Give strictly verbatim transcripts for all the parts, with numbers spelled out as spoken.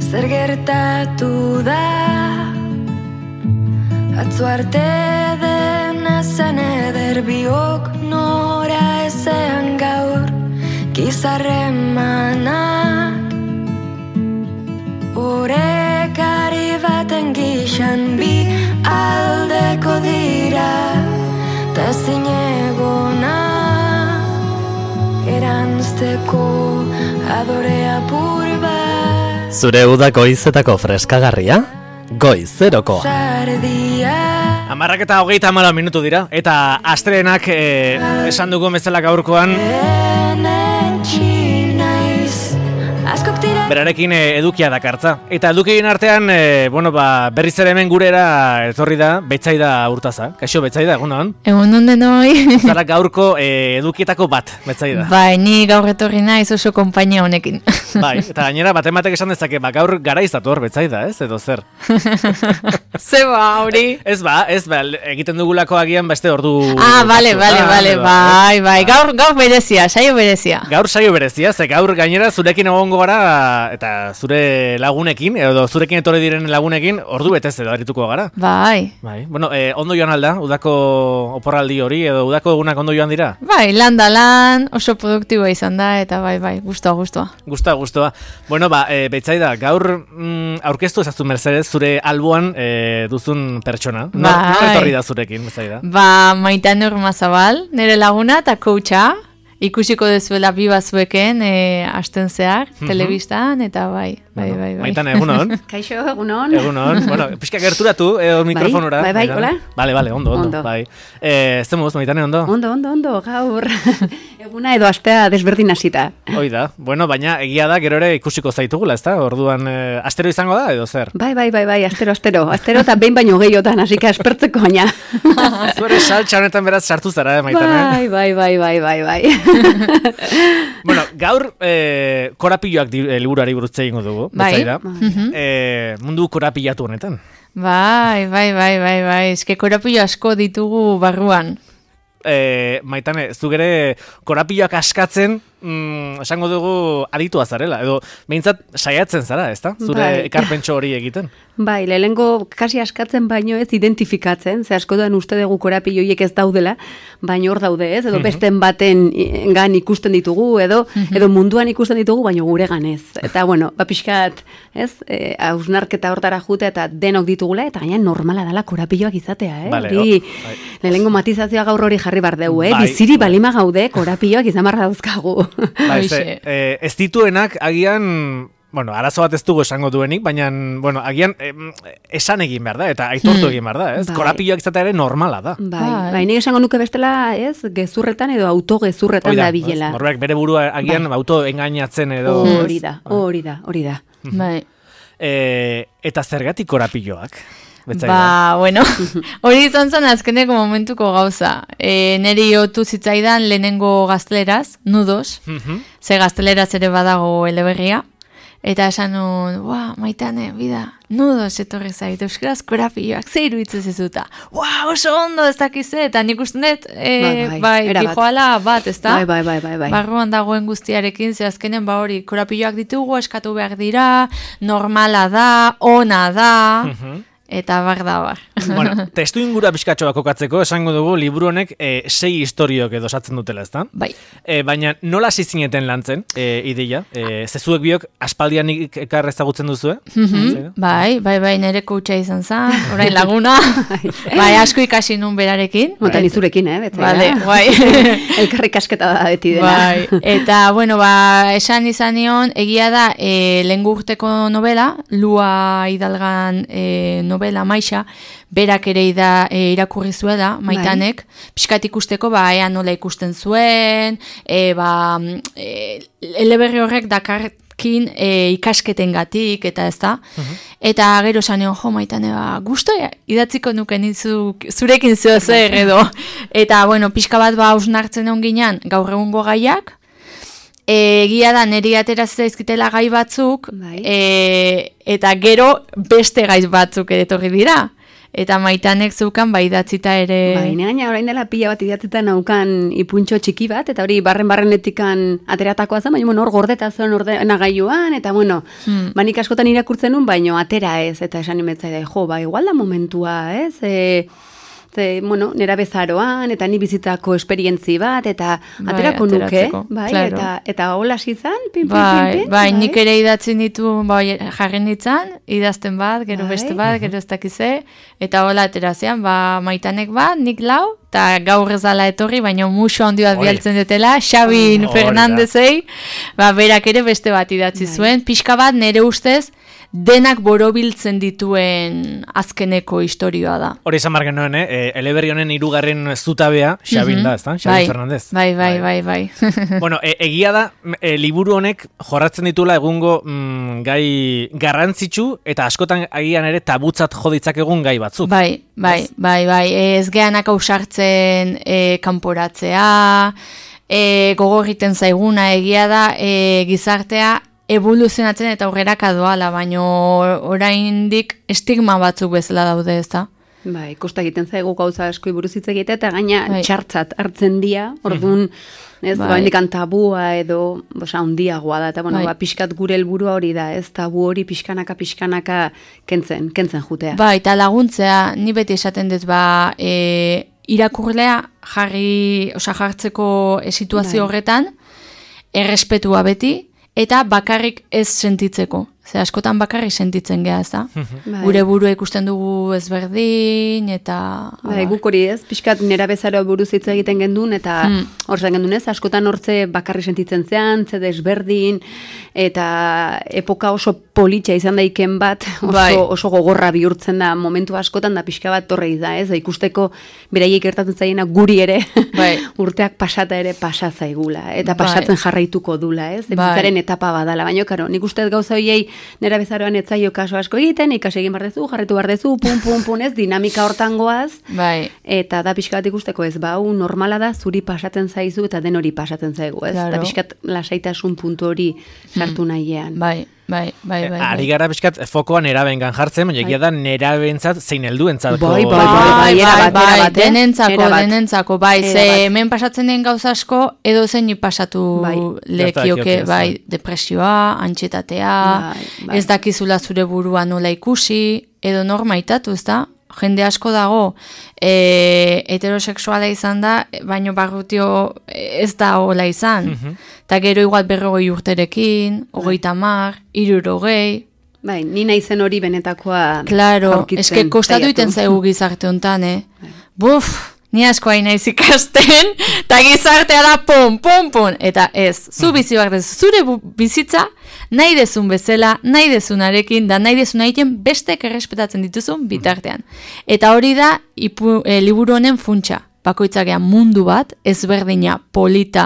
zer gertatu da, atzo arte dena zen eder biok nora ezean gaur gizarremanak orekari baten gixan bi aldeko dira ta zinegona eranzteko adore apur bat. Zure udako izetako freskagarria? Goizeroko. Amarrak eta hogeita hamala minutu dira, eta astrenak eh, esan dugu bezala gaurkoan berarekin eh, edukia dakartza. Eta edukien artean, eh, bueno, ba, berriz ere hemen gurera etorri da Betsaida Urtaza. Kaixo Betsaida, egunon? Egunon denoi. Zara gaurko eh, edukietako bat, Betsaida. Bai, ni gaur etorri naiz oso konpainia honekin. Bai, eta gainera baten batek esan dezake, ba, gaur garaiz dator Betsaida, ez? Edo zer? Zeba, hori. Ez ba, ez ba, egiten dugulako agian beste ordu... Ah, bale, bale, bale, bai, bai, gaur, gaur berezia, saio berezia. Gaur saio berezia, ze gaur gainera zurekin egongo gara, eta zure lagunekin, edo zurekin etorri diren lagunekin, ordu betez edo arituko gara. Bai. Bai, bueno, eh, ondo joan alda, udako oporraldi hori, edo udako egunak ondo joan dira? Bai, lan da lan, oso produktiboa izan da, eta bai, bai, gustoa, gustoa. Gustoa, gustoa. Bueno, ba, e, Betsaida, gaur mm, aurkeztu ezazu Mercedes, zure alboan e, duzun pertsona. Bai. Nor etorri da zurekin, Betsaida? Ba, Maitane Urmazabal, nire laguna eta coacha. Ikusiko dezuela bi bazueken e, asten zehar, mm-hmm. telebistan, eta bai, bai, bueno, bai, bai. Maitane, egunon. Kaixo, egunon. Egunon. Bueno, pixka gerturatu, edo mikrofonora. Bai, bai, bai, hola. Bale, bale, ondo, ondo, ondo. bai. Eh, ez temuz, Maitane, ondo? Ondo, ondo, ondo, gaur. Eguna edo astea desberdin hasita. Hoi da, bueno, baina egia da, gero ere ikusiko zaitugula, ezta? Orduan, eh, astero izango da, edo zer? Bai, bai, bai, bai, astero, astero. Astero eta behin baino gehiotan, hasi que aspertzeko baina. Zuere saltxa honetan beraz sartu zara, eh, Maitane? Bai, bai, bai, bai, bai, bai. Bueno, gaur eh, korapilloak eh, liburuari burutze egingo dugu, bai. Betsaida. Mm-hmm. eh, mundu korapillatu honetan. Bai, bai, bai, bai, bai, eske korapillo asko ditugu barruan. Eh, Maitane, zu gere korapilloak askatzen, mm, esango dugu aditua zarela, edo behintzat saiatzen zara, ezta? Zure bai. ekarpentxo hori egiten. Bai, lehenengo kasi askatzen baino ez identifikatzen, ze askotan uste dugu korapilloiek ez daudela, baino hor daude ez, edo besten baten gan ikusten ditugu, edo edo munduan ikusten ditugu, baino guregan ez. Eta bueno, ba pixkat, ez, e, hausnarketa hortara jute eta denok ditugula, eta gaina normala dela korapilloak izatea, eh? Vale, Hori, oh, bai. lehenengo matizazioa gaur hori jarri bar dugu, eh? Bai, Biziri bai. balima gaude, korapilloak izan barra dauzkagu. Ba, ez, Hoxe. eh, ez dituenak agian, bueno, arazo bat ez dugu esango duenik, baina, bueno, agian eh, esan egin behar da, eta aitortu egin behar da, ez? Bai. Korapilloak izatea ere normala da. Bai, Bai. bai, nik esango nuke bestela, ez, gezurretan edo autogezurretan Hoi da ez? bilela. Norberak bere burua agian auto engainatzen edo... Hori da, hori da, hori da. Bai. Eh, eta zergatik korapilloak? Betsaida? Ba, bueno, hori izan zen azkeneko momentuko gauza. E, neri otu zitzaidan lehenengo gazteleraz, nudos, Mhm. ze gazteleraz ere badago eleberria, eta esan nun, ua, Maitane, bida, nudos etorri zait, euskaraz korapilloak, ze iruditzen zizuta, ua, oso ondo ez dakize, eta nik usten dut, e, Bai, bai, bai, erabat. dijoala bat, ez da? Bai, bai, bai, bai, bai. Barruan dagoen guztiarekin, ze azkenen ba hori, korapilloak ditugu, eskatu behar dira, normala da, ona da, Mhm. eta bar da bar. Bueno, testu ingura pixkatxoa kokatzeko, esango dugu, liburu honek e, sei historiok edo osatzen dutela, ezta? Bai. E, baina nola hasi zineten lantzen, e, ideia? E, zezuek biok aspaldian ekar ezagutzen duzu, eh? Bai, bai, bai, nire coacha izan zen, orain laguna. Bai, asko ikasi nun berarekin. Montan izurekin, eh, betzera. Vale, bai. Elkarrik asketa da beti dela. Bai, eta, bueno, ba, esan izan nion, egia da, e, lehengo urteko novela, Lua Hidalgan e, novela Maixa, berak ere ida, e, irakurri zuela, Maitanek, pixkat ikusteko, ba, ea nola ikusten zuen, e, ba, e, eleberri horrek dakarkin e, ikasketengatik eta ez da. Eta gero saneon, jo, Maitane, ba, gusto idatziko nuken izu, zurekin zeo zer edo. Eta, bueno, pixka bat ba hausnartzen egon ginean, gaur egungo gaiak, egia da neri atera zaizkitela gai batzuk, Bai. e, eta gero beste gai batzuk ere etorri dira. Eta Maitanek zeukan bai idatzita ere... Bai, gaina orain dela pila bat idatzita naukan ipuntxo txiki bat, eta hori barren-barrenetikan ateratakoa zen, baina bueno, hor gordeta zuen ordenagailuan, eta bueno, hmm. banik askotan irakurtzen nun, baina atera ez, eta esan imetzai da, jo, ba, igual da momentua, ez, e, ze, bueno, nera bezaroan, eta ni bizitako esperientzi bat, eta bai, aterako nuke, bai, claro. eta, eta hola zizan, pin, pin, bai, pin, pin, bai, bai, nik ere idatzen ditu, bai, jarren ditzan, idazten bat, gero bai. beste bat, gero ez dakize, eta hola aterazean, ba, Maitanek bat, nik lau, eta gaur ez dala etorri, baina musu handi bat bialtzen dutela, Xabin Fernandezei, ba, berak ere beste bat idatzi bai. zuen, pixka bat nere ustez, denak borobiltzen dituen azkeneko historioa da. Hori esan margen noen, eh? Eleberri honen hirugarren zutabea, Xabin mm-hmm. da, ezta? Xabin bai, Fernandez. Bai, bai, bai, bai. bai. Bueno, e, egia da, e, liburu honek jorratzen ditula egungo mm, gai garrantzitsu, eta askotan agian ere tabutzat joditzak egun gai batzuk. Bai, bai, ez? bai, bai. Ez geanak ausartzen e, kanporatzea, e, gogorriten zaiguna egia da, e, gizartea, evoluzionatzen eta aurreraka doala, baino oraindik estigma batzuk bezala daude, ez da? Bai, kosta egiten zaigu gauza asko buruz hitz egitea, eta gaina bai. txartzat hartzen dia, orduan, ez, bai. oraindik tabua edo, bosa, handiagoa da, eta bueno, bai. ba, pixkat gure helburua hori da, ez, tabu hori pixkanaka, pixkanaka kentzen, kentzen jutea. Bai, eta laguntzea, ni beti esaten dut, ba, e, irakurlea jarri, osa jartzeko situazio bai. horretan, errespetua beti, eta bakarrik ez sentitzeko. Ze askotan bakarrik sentitzen geha, ez da? Bai. Gure burua ikusten dugu ezberdin, eta... Bai, guk hori ez, pixkat nera bezaro buruz hitz egiten gendun, eta hmm. hor zen gendun ez, askotan hortze bakarrik sentitzen zean, ze desberdin, eta epoka oso politxa izan daiken bat, oso, bai. oso gogorra bihurtzen da, momentu askotan da pixka bat torre da, ez? Da ikusteko beraiek gertatzen zaiena guri ere, bai. urteak pasata ere pasatzaigula, eta pasatzen bai. jarraituko dula, ez? Bizitzaren bai. etapa badala, baina, karo, nik ustez gauza hoiei nera bezaroan etzaio kaso asko egiten, ikasi egin bardezu, jarretu bardezu, pun, pun, pun, ez, dinamika hortan goaz, bai. eta da pixkat ikusteko ez, bau, normala da, zuri pasatzen zaizu, eta den hori pasatzen zaigu, ez, claro. da pixkat lasaitasun puntu hori sartu hmm. nahiean. Bai. Bai, bai, bai. Ari gara pixkat fokoa nerabengan jartzen, baina egia da nerabentzat zein helduentzako. Bai, bai, bai, bai, bai, bai, denentzako, denentzako, bai, ze hemen pasatzen den gauza asko, edo zein pasatu bai. lekioke, bai, depresioa, antxetatea, bai, bai. ez dakizula zure burua nola ikusi, edo normaitatu, ez da? Jende asko dago e, heterosexuala izan da, baino barrutio ez da hola izan. Mm-hmm. Ta gero igual berrogei urterekin, hogeita mar, hirurogei. Bai, ni naizen hori benetakoa claro, aurkitzen. Eske kostatu iten zaigu gizarte hontan, eh? Bai. Buf, ni asko hain naiz ikasten, eta gizartea da pum, pum, pum. Eta ez, zu bizi behar dezu, zure bizitza, nahi dezun bezala, nahi dezunarekin, da nahi dezun egiten bestek errespetatzen dituzun bitartean. Eta hori da, ipu, e, liburu honen funtsa. Bakoitzakean mundu bat, ezberdina, polita,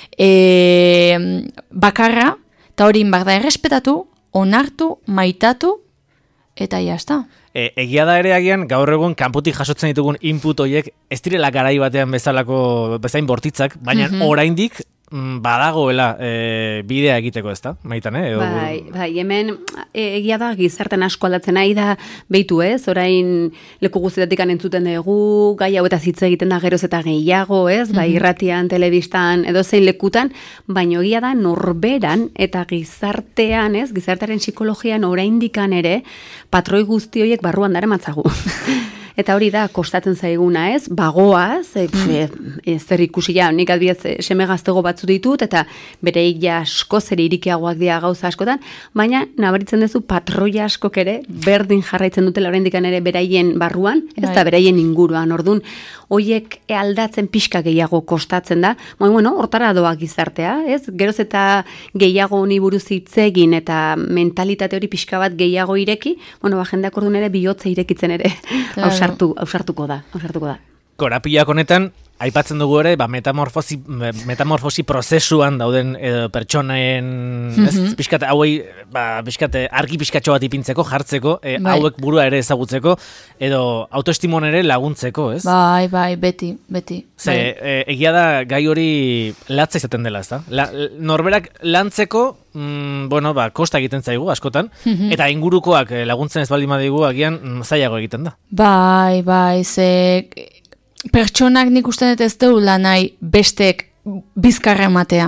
e, bakarra, eta hori inbar da errespetatu, onartu, maitatu, eta jazta. E, egia da ere agian, gaur egun kanpotik jasotzen ditugun input horiek ez direla garai batean bezalako bezain bortitzak, baina mm-hmm. oraindik badagoela e, bidea egiteko, ez da? Maitan, eh? Edo... Bai, bai, hemen e, egia da gizarten asko aldatzen nahi da behitu ez, orain leku guztietatik entzuten dugu, gai hau eta hitz egiten da geroz eta gehiago, ez? Bai, irratian, telebistan, edo zein lekutan, baina egia da norberan eta gizartean, ez? Gizartearen psikologian oraindikan ere, patroi guzti horiek barruan dara matzagu. Eta hori da, kostatzen zaiguna, ez? Bagoaz, e, mm. e, zer ikusi ja, nik adibidez seme gaztego batzu ditut, eta bere ja asko zer irikiagoak dira gauza askotan, baina nabaritzen duzu patroia askok ere, berdin jarraitzen dutela oraindikan ere beraien barruan, ez da beraien inguruan, orduan, hoiek aldatzen pixka gehiago kostatzen da, baina, bueno, hortara doa gizartea, ez? Geroz eta gehiago honi buruz hitz egin eta mentalitate hori pixka bat gehiago ireki, bueno, ba, jendeak orduan ere bihotza irekitzen ere, claro. ausartu, ausartuko da, ausartuko da. korapiloak honetan, aipatzen dugu ere, ba, metamorfosi, metamorfosi prozesuan dauden edo, pertsonaen, mm-hmm. ez, pixkate, hauei, ba, pixkate, argi pixkatxo bat ipintzeko, jartzeko, e, bai. hauek burua ere ezagutzeko, edo autoestimon ere laguntzeko, ez? Bai, bai, beti, beti. Ze, bai. e, egia da gai hori latza izaten dela, ez da? La, norberak lantzeko, mm, bueno, ba, kosta egiten zaigu, askotan, mm-hmm. eta ingurukoak laguntzen ez baldin badigu, agian, mm, zailago egiten da. Bai, bai, ze... Pertsonak nik uste dut ez deula nahi bestek bizkarra ematea.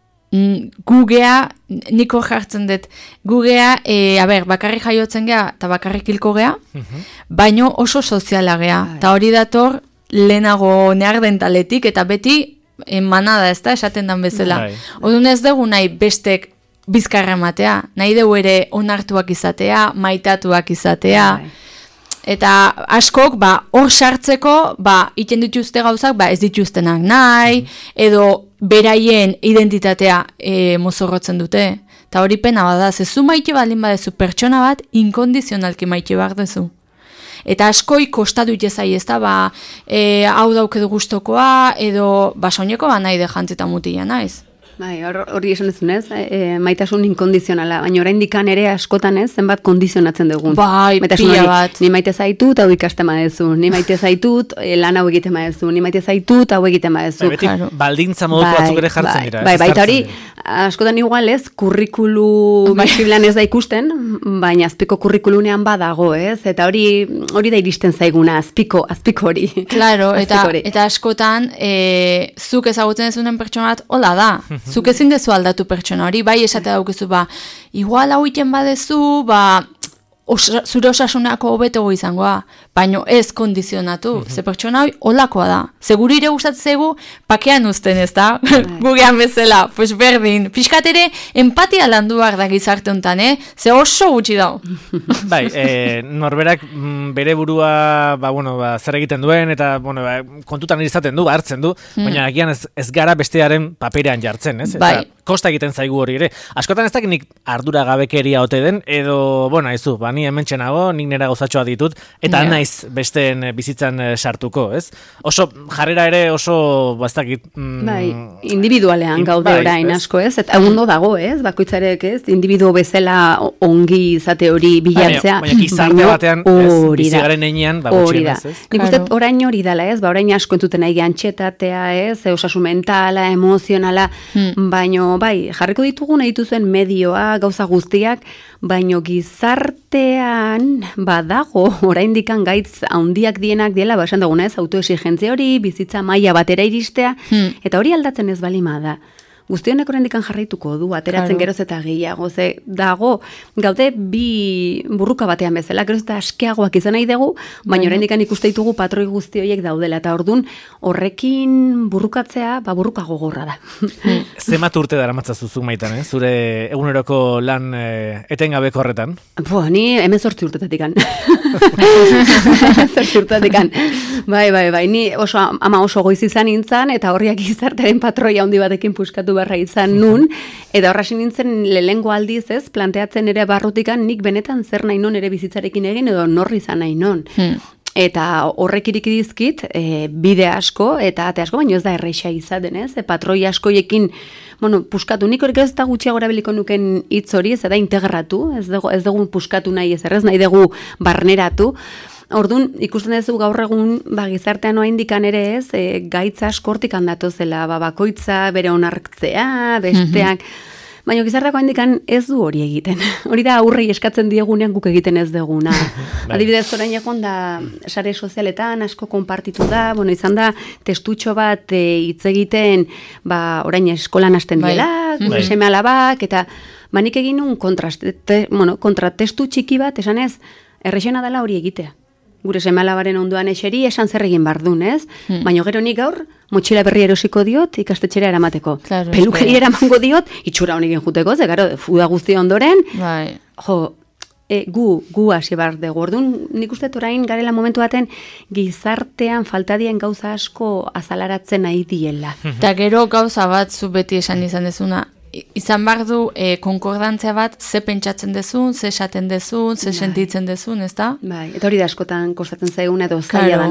Gugea, niko jartzen dut, gugea, e, a ber, bakarrik jaiotzen gea eta bakarrik hilko gea, uh-huh. baino oso soziala gea. Eta hori dator lehenago nehar dentaletik eta beti manada ez da esaten dan bezala. Odun ez dugu nahi bestek bizkarra ematea, nahi dugu ere onartuak izatea, maitatuak izatea, Bai. Eta askok, ba, hor sartzeko, ba, iten dituzte gauzak, ba, ez dituztenak nahi, edo beraien identitatea e, mozorrotzen dute. Eta hori pena bada, zezu maite baldin badezu pertsona bat, inkondizionalki maite behar dezu. Eta askoi kostatu itezai ez da, ba, e, hau daukedu gustokoa, edo, ba, soineko ba nahi de jantzita mutila naiz. Bai, hori esan dezunez, e, maitasun inkondizionala, baina oraindikan ere askotan ez, zenbat kondizionatzen dugun. Bai, pila bat. Ni maite zaitut, hau ikasten badezu, ni maite zaitut, lan hau egiten badezu, ni maite zaitut, hau egiten badezu. Bai, beti claro. Baldintza moduko bai, batzuk ere jartzen bai, dira. Bai, bai, eta hori, askotan igual ez, kurrikulu biziblan ez da ikusten, baina azpiko kurrikulunean badago, ez? Eta hori hori da iristen zaiguna, azpiko, azpiko hori. Claro, eta, eta askotan, e, zuk ezagutzen dezunen pertsona bat, hola da. Zuk ezin dezu aldatu pertsona hori, bai esate daukezu, ba, igual hau iten badezu, ba, osa, zure osasunako hobeto izangoa, baino ez kondizionatu, mm-hmm. ze pertsona hori olakoa da. Seguru ire gustatzegu, pakean uzten ez da, gugean bezala, pues berdin, pixkat ere empatia landuak da gizarte honetan, eh? Ze oso gutxi dau. Bai, e, norberak bere burua, ba, bueno, ba, zer egiten duen, eta bueno, ba, kontutan izaten du, hartzen du, mm. baina agian ez, ez gara bestearen paperean jartzen, ez? Bai. Eta kosta egiten zaigu hori ere. Askotan ez dakit nik ardura gabekeria ote den, edo, bueno, aizu, ba, ni hemen txenago, nik nera gauzatxoa ditut, eta yeah. naiz besteen bizitzan sartuko, ez? Oso, jarrera ere oso, bastakit... Mm, bai, individualean in, gaude bai, orain asko, ez? Eta ondo dago, ez? Bakoitzarek, ez? Individuo bezala ongi izate hori bilatzea. Baina, baina gizarte batean, ez? Bizigaren einean, ba, gutxien, ez? Nik uste orain hori dela, ez? Ba, orain asko entzuten nahi antxetatea, ez? Osasun mentala, emozionala, hmm. baino, bai, jarriko ditugu nahi dituzuen medioa, gauza guztiak, baino gizartean badago, oraindikan gaitz handiak dienak diela, ba, esan duguna ez, autoexigentzia hori, bizitza maila batera iristea, hmm. eta hori aldatzen ez balima da. Guztionek oraindikan jarraituko du, ateratzen claro. geroz eta gehiago, ze dago, gaude bi burruka batean bezala, geroz eta askeagoak izan nahi dugu, baina oraindikan ikuste ditugu patroi guzti horiek daudela, eta ordun horrekin burrukatzea, ba burruka gogorra da. Zemat urte dara matzazuzuk maitan, eh? Zure eguneroko lan eh, etengabeko horretan? Bo, ni hemezortzi urtetatikan. Hemezortzi urtetatikan. Bai, bai, bai, ni oso, ama oso goiz izan nintzen, eta horriak izartaren patroia handi batekin puskatu barra izan nun, eta horrasin nintzen lehengo aldiz ez, planteatzen ere barrutikan nik benetan zer nahi non ere bizitzarekin egin, edo norri izan nahi non. Hmm. Eta horrek irikidizkit, e, bide asko, eta ate asko, baina ez da erreixa izaten, ez? E, patroi askoiekin, bueno, puskatu, nik hori ez da gutxiago erabiliko nuken hitz hori, ez da integratu, ez dugu, ez dugu puskatu nahi ez errez, nahi dugu barneratu. Orduan, ikusten duzu gaur egun, ba, gizartean oaindikan ere ez, e, gaitza askortik handatu zela, ba, bakoitza, bere onartzea, besteak, mm-hmm. baina gizarteako oaindikan ez du hori egiten. Hori da aurrei eskatzen diegunean guk egiten ez deguna. Adibidez, orain egon da, sare sozialetan asko konpartitu da, bueno, izan da, testutxo bat hitz e, egiten, ba, orain eskolan hasten dela, gure seme alabak, eta banik egin un kontraste, te, bueno, kontratestu txiki bat, esan ez, errexena dela hori egitea. Gure seme-alabaren ondoan eseri, esan zer egin bardun, ez? Hmm. Baina gero nik gaur, motxila berri erosiko diot, ikastetxera eramateko. Claro, pelukeri eramango diot, itxura honik juteko, ze gero, fuda guzti ondoren, bai. jo, e, gu, gu hasi bar dugu. Orduan, nik uste orain garela momentu baten, gizartean faltadien gauza asko azalaratzen nahi diela. Eta gero gauza bat, zu beti esan izan dezuna, izan behar du e, konkordantzia bat, ze pentsatzen dezun, ze esaten dezun, ze bai. Sentitzen dezun, ez da? Bai, eta hori da askotan kostatzen zaigun edo zaila dana.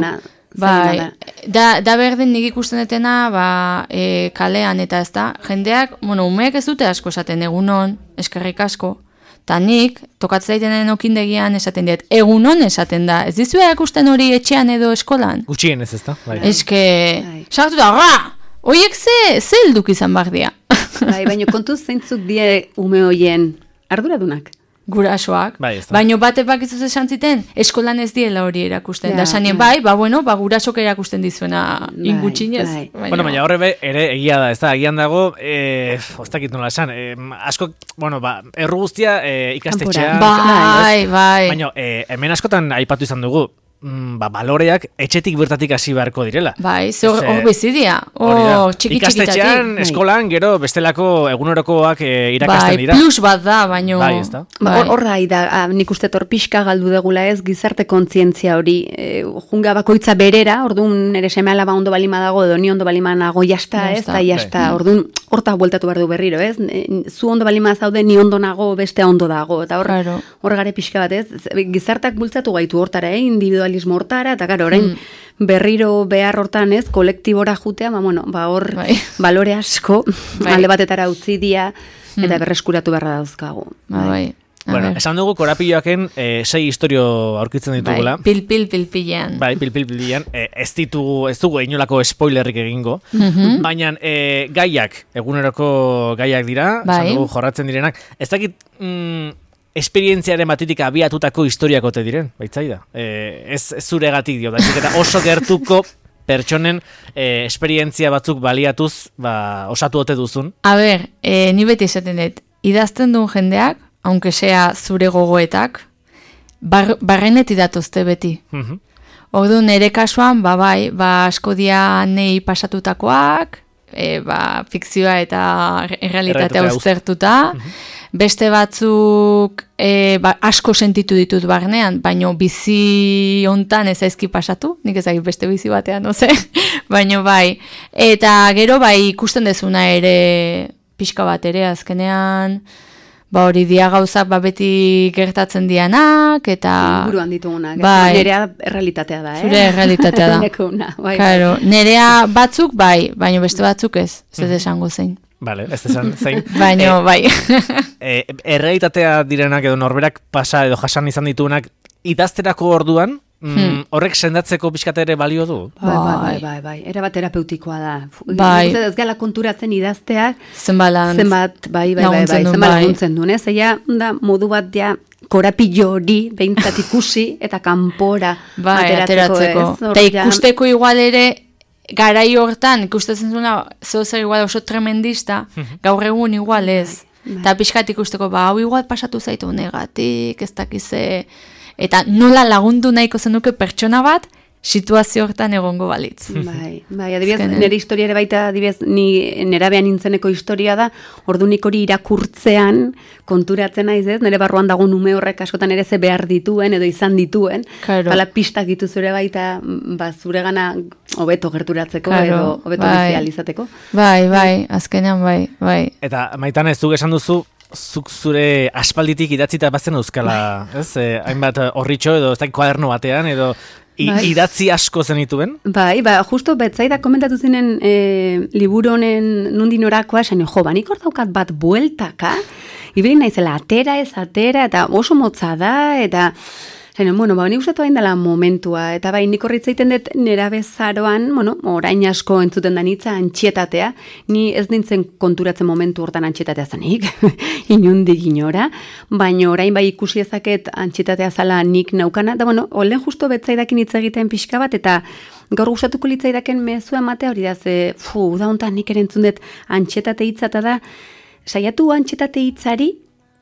Bai, da. da, da berdin nik ikusten detena, ba, e, kalean eta ez da, jendeak, bueno, umeek ez dute asko esaten egunon, eskerrik asko, eta nik, tokatzen daitenen okindegian esaten diet, egunon esaten da, ez dizu erakusten hori etxean edo eskolan? Gutxien ez ez da, bai. Eske, Bai. sartu da, ra! Oiek ze, ze helduk izan behar dia. Bai, baina kontuz zeintzuk die ume hoien arduradunak. Gurasoak, Bai, ez da. baino bate bakizuz esan ziten, eskolan ez diela hori erakusten. Ja, da sanien, bai. bai, ba bueno, ba gurasok erakusten dizuena Bai, ingutxinez. bai. Bueno, baina horre be, ere egia da, ez da, egian dago, eh, oztakit nola esan, eh, asko, bueno, ba, erru guztia eh, ikastetxean. Bai, bai. Baina, eh, hemen askotan aipatu izan dugu, mm, ba, baloreak etxetik bertatik hasi beharko direla. Bai, ze hor Ze- hor bizidia. Hori da. Oh, txiki Ikastetxean, txikitatik. eskolan, gero bestelako egunerokoak eh, irakasten Bai, dira. plus bat da, baino... Bai, ez da. Ba, Bai. hor- Horra da, ah, nik uste tor pixka galdu degula ez, gizarte kontzientzia hori, e, junga bakoitza berera, orduan nire seme alaba ondo balima dago, edo ni ondo balima nago, jasta, ez, Jasta. da, jasta, orduan, horta bueltatu behar du berriro, ez, E, zu ondo balima zaude, ni ondo nago, bestea ondo dago, eta hor, Claro. hor gare pixka bat, ez, gizartak bultzatu gaitu hortara, eh, individualismo hortara, eta gara, orain, berriro behar hortan, ez, kolektibora jutea, ba, bueno, ba, hor, Bai. balore asko, Bai. alde batetara utzi dia, eta berreskuratu beharra dauzkagu. Ba, bai. A Bueno, ver. esan dugu korapilloaken eh, sei historio aurkitzen ditugula. Bai, pil, pil, pil, pilean. Bai, pil, pil, pilian, eh, ez ditugu, ez dugu inolako spoilerrik egingo, baina eh, gaiak, eguneroko gaiak dira, Bai. esan dugu jorratzen direnak, ez dakit mm, esperientziaren batitik abiatutako historiakote diren, baitzaida. Eh, ez, ez zuregatik dio, baizik eta oso gertuko pertsonen eh, esperientzia batzuk baliatuz, ba, osatu ote duzun. A ber, eh, ni beti esaten dut, idazten duen jendeak, aunque sea zure gogoetak, bar, barrenet idatozte beti. Mhm. Orduan, nire kasuan, ba bai, ba asko dia nei pasatutakoak, e, ba, fikzioa eta errealitatea Errealitatea uz- uztertuta, beste batzuk e, ba, asko sentitu ditut barnean, baino bizi hontan ez aizki pasatu, nik ez dakit beste bizi batean, no ze, baino bai. Eta gero bai ikusten dezuna ere pixka bat ere azkenean, ba hori dia gauzak ba beti gertatzen dianak, eta... Buruan ditugunak. ez? Bai. Nerea errealitatea da, eh? Zure errealitatea da. Nekuna, bai, Claro, nerea batzuk bai, baino beste batzuk ez, ez dut esango zein. Vale, ez esan zein. Baino bai. Eh, errealitatea direnak edo norberak pasa edo jasan izan dituenak idazterako orduan, mm, horrek sendatzeko pixkat ere balio du? Bai, bai, bai, Bai. bai, bai. Era bat terapeutikoa da. Bai. Nik uste Ez gala konturatzen idazteak, Zenbat zenbat, bai, bai, bai, bai, laguntzen duen, zenbat bai. laguntzen duen, ez? Eia, da, modu bat ja, korapillo hori, behintzat ikusi, eta kanpora Bai, ateratzeko, ateratzeko. ez? Hor Eta ja- ikusteko igual ere, garai hortan, ikustetzen zuena, zeo zer igual oso tremendista, gaur egun igual ez. Bai. Eta pixkat ikusteko, ba, hau igual pasatu zaitu negatik, ez dakize, eta nola lagundu nahiko zenuke pertsona bat, situazio hortan egongo balitz. Bai, bai, adibidez, Azkenean. nire historia ere baita, adibidez, ni nerabean nintzeneko historia da, ordu nik hori irakurtzean konturatzen naiz ez, nire barruan dago nume horrek askotan ere ze behar dituen edo izan dituen, Claro. hala pistak ditu zure baita, mm, ba, zure gana hobeto gerturatzeko Claro, edo hobeto bai. bizi ahal izateko. Bai, bai, azkenean bai, bai. Eta Maitan ez zuk esan duzu, zuk zure aspalditik idatzita bazen euskala, ez? Eh, hainbat eh, orritxo edo ez dakit kuaderno batean edo i, Bai. idatzi asko zenituen? Bai, ba, justo betzaida komentatu zinen e, liburu honen nundi norakoa, esan, jo, ba, nik hor daukat bat bueltaka, ibili naizela atera ez atera, eta oso motza da, eta Zaino, bueno, ba, nik ustatu hain dela momentua, eta bai, nik horritzaiten dut nera bezaroan, bueno, orain asko entzuten da nitza, antxietatea, ni ez nintzen konturatzen momentu hortan antxietatea zanik, inundik inora, baina orain bai ikusi ezaket antxietatea zala nik naukana, da bueno, olen justo betzaidakin hitz egiten pixka bat, eta gaur gustatuko litzaidaken mezua ematea hori da, ze, fu, da hontan nik ere entzun dut antxetate hitza, eta da, saiatu antxetate hitzari,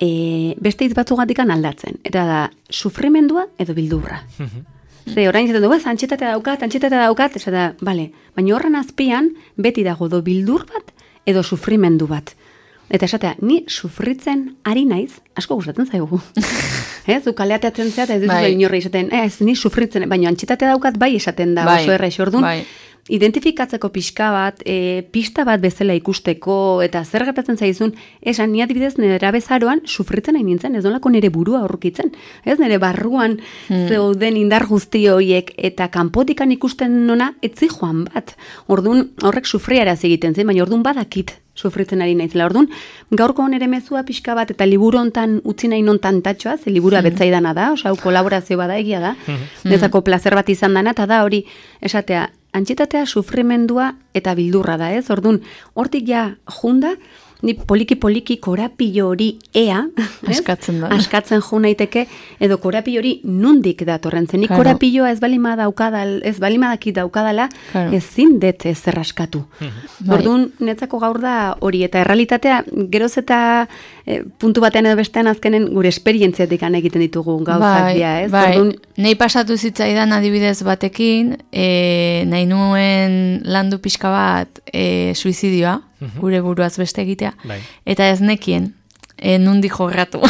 E, beste hitz batzugatikan aldatzen. Eta da, sufrimendua edo bildurra. Ze, orain zaten dugu, antxetatea daukat, antxetatea daukat, eta da, bale, baina horren azpian, beti dago do bildur bat, edo sufrimendu bat. Eta esatea, ni sufritzen ari naiz, asko gustatzen zaigu. Ez, du kaleateatzen zea, eta ez duzu Bai. inorri esaten, ez, ni sufritzen, baina antxetatea daukat bai esaten da, Bai, oso errex, orduan, bai. identifikatzeko pixka bat, e, pista bat bezala ikusteko, eta zer gertatzen zaizun, esan ni adibidez nera bezaroan sufritzen nahi nintzen, ez nolako nire burua aurkitzen. Ez nire barruan hmm. zeuden indar guzti horiek, eta kanpotikan ikusten nona, etzi joan bat. Orduan horrek sufriaraz egiten zen, baina orduan badakit sufritzen ari naizela. Orduan, gaurko nere mezua pixka bat, eta liburu hontan utzi nahi nontan tatxoa, ze liburua hmm. betzaidana da, osea, kolaborazio bada egia da, hmm. ezako plazer bat izan dana, eta da hori, esatea, antsietatea sufrimendua eta bildurra da, ez? Orduan, hortik ja junda, ni poliki-poliki korapilo hori ea, askatzen da. Askatzen jo naiteke, edo korapilo hori nundik datorren zen. Ni claro. Korapiloa ez balima daukadal, ez balima dakit daukadala, claro. ezin det ez zerraskatu. Bai. Orduan, netzako gaur da hori, eta errealitatea, geroz eta e, puntu batean edo bestean azkenen gure esperientziatik egiten ditugu gauzak bai, dira, ez? Bai, Orduan, nahi pasatu zitzaidan adibidez batekin, e, nahi nuen landu pixka bat e, suizidioa, gure buruaz beste egitea, bai. Eta ez nekien, e, nundi jorratu.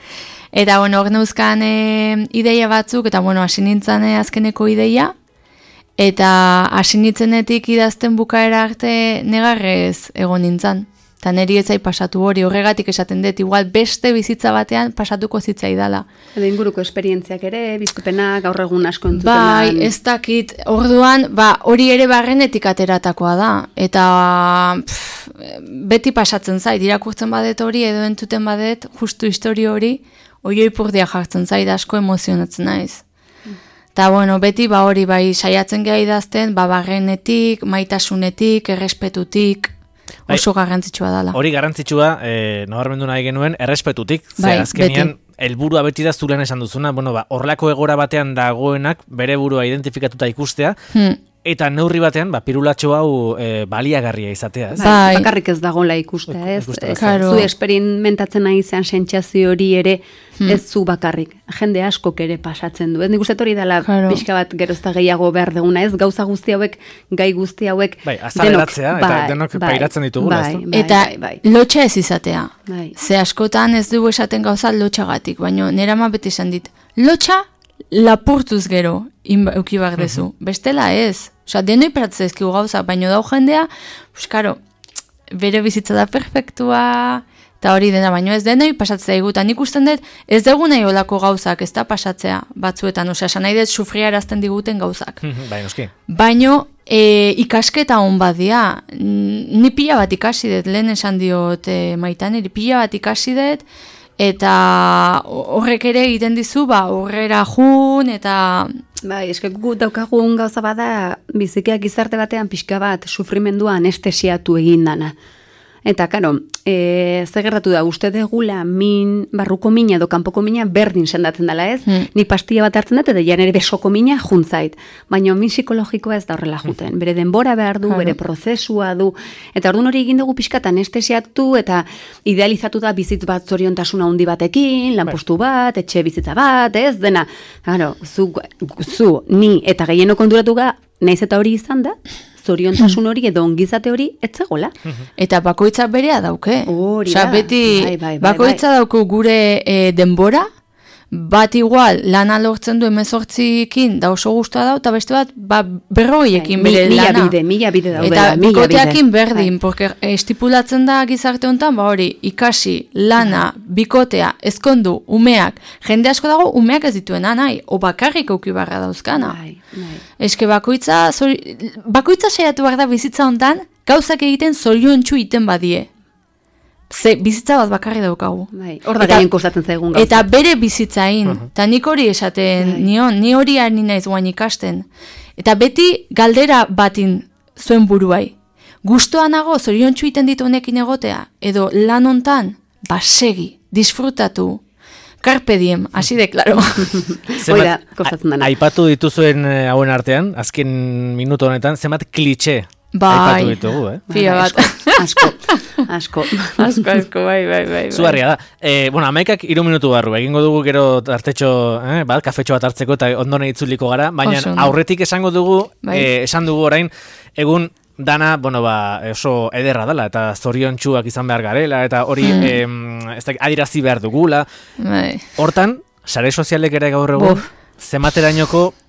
Eta, bueno, hor neuzkan e, ideia batzuk, eta, bueno, hasi nintzen e, azkeneko ideia, eta hasi nintzenetik idazten bukaera arte negarrez egon nintzen. Eta niri etzai pasatu hori, horregatik esaten dut, igual beste bizitza batean pasatuko zitzaidala. Edo inguruko esperientziak ere, biztupenak, gaur egun asko entzuten. Bai, ez dakit, orduan, ba, hori ere barrenetik ateratakoa da. Eta pff, beti pasatzen zait, irakurtzen badet hori, edo entzuten badet, justu historio hori, oioi purdia jartzen zait, asko emozionatzen naiz. Eta, bueno, beti, ba, hori, bai, saiatzen geha idazten, ba, barrenetik, maitasunetik, errespetutik, oso garrantzitsua dela. Hori garrantzitsua, eh, nabarmendu nahi genuen, errespetutik. Bai, Zer, azkenian, beti. helburua beti da zulen esan duzuna, bueno, ba, horrelako egora batean dagoenak bere burua identifikatuta ikustea, Hmm. eta neurri batean, ba, pirulatxo hau e, baliagarria izatea, ez? Bai. Bakarrik ez dagoela ikustea, ez? Ikustea, Ez, claro. Zu esperimentatzen nahi zen sentsazio hori ere, Hmm. ez zu bakarrik. Jende askok ere pasatzen du. Ez nik uste hori dela Claro. pixka bat gerozta gehiago behar duguna, ez? Gauza guzti hauek, gai guzti hauek, Bai, azaleratzea, eta bai, denok bai, pairatzen ditugula, bai, ez du? bai, Eta bai, bai. lotxa ez izatea. Bai. Ze askotan ez dugu esaten gauza lotxagatik, baina nera ma beti esan dit, lotxa lapurtuz gero euki behar dezu. Bestela ez. Osa, denoi peratzen ezkigu gauza, baina dau jendea, pues, karo, bere bizitza da perfektua, eta hori dena, baino ez denoi pasatzea igutan ikusten dut, ez dugu nahi olako gauzak, ez da pasatzea batzuetan, osea, esan nahi dut sufriarazten diguten gauzak. Bai, noski. Baino, e, ikasketa hon bat dia, ni pila bat ikasi dut, lehen esan diot e, maitan, eri pila bat ikasi dut, eta horrek ere egiten dizu, ba, horrera jun, eta... Bai, eske gu daukagun gauza bada, bizikiak gizarte batean pixka bat sufrimendua anestesiatu egin dana. Eta, karo, e, zer gertatu da, uste degula min, barruko mina edo kanpoko mina berdin sendatzen dela, ez? Hmm. Ni pastilla bat hartzen dut, eta ja nere besoko mina juntzait. Baina min psikologikoa ez da horrela juten. Bere denbora behar du, Claro. bere prozesua du. Eta orduan hori egin dugu pixkat anestesiatu, eta idealizatu da bizitz bat zoriontasuna handi batekin, lanpostu bat, etxe bizitza bat, ez? Dena, claro, zu, zu, ni eta gehieno konturatu ga, naiz eta hori izan da, zoriontasun hori edo ongizate hori etzegola. Eta bakoitza berea dauke. Hori Osea, da. beti Bai, bai, bai, bakoitza dauku gure e, denbora, bat igual lana lortzen du emezortzikin da oso guztua dau, eta beste bat ba, berroiekin Mi- bere mila lana. bide, mila bide daudela, Eta mila bikoteakin bide. berdin, Bai. porque estipulatzen da gizarte honetan, ba hori, ikasi, lana, bikotea, ezkondu, umeak, jende asko dago umeak ez dituena nahi, o bakarrik auki barra dauzkana. Bai, bai. Eske bakoitza, zori, bakoitza saiatu behar da bizitza hontan, gauzak egiten zoriontsu iten badie. Ze bizitza bat bakarri daukagu. Bai, hor da Eta- gehien kostatzen zaigun gauza. Eta bere bizitzain, eta nik hori esaten Bai. nion, ni hori ari naiz guain ikasten. Eta beti galdera batin zuen buruai. Gustoa nago zoriontsu iten ditu honekin egotea, edo lan hontan, basegi, disfrutatu, carpe diem, hasi de claro. Hoi da, kostatzen dana. Aipatu dituzuen eh, hauen artean, azken minutu honetan, zenbat klitxe Bai. aipatu ditugu, eh? Pila bat. Asko, asko. asko, asko, bai, bai, bai. Zugarria da. E, bueno, amaikak hiru minutu barru. Egingo dugu gero tartetxo, eh, bat, kafetxo bat hartzeko eta ondone itzuliko gara. Baina Oso ondo. aurretik esango dugu, Bai. eh, esan dugu orain, egun dana, bueno, ba, oso ederra dela, eta zoriontsuak izan behar garela, eta hori em, ez da, adirazi behar dugula. Bai. Hortan, sare sozialek ere gaur egun, Buf. zematerainoko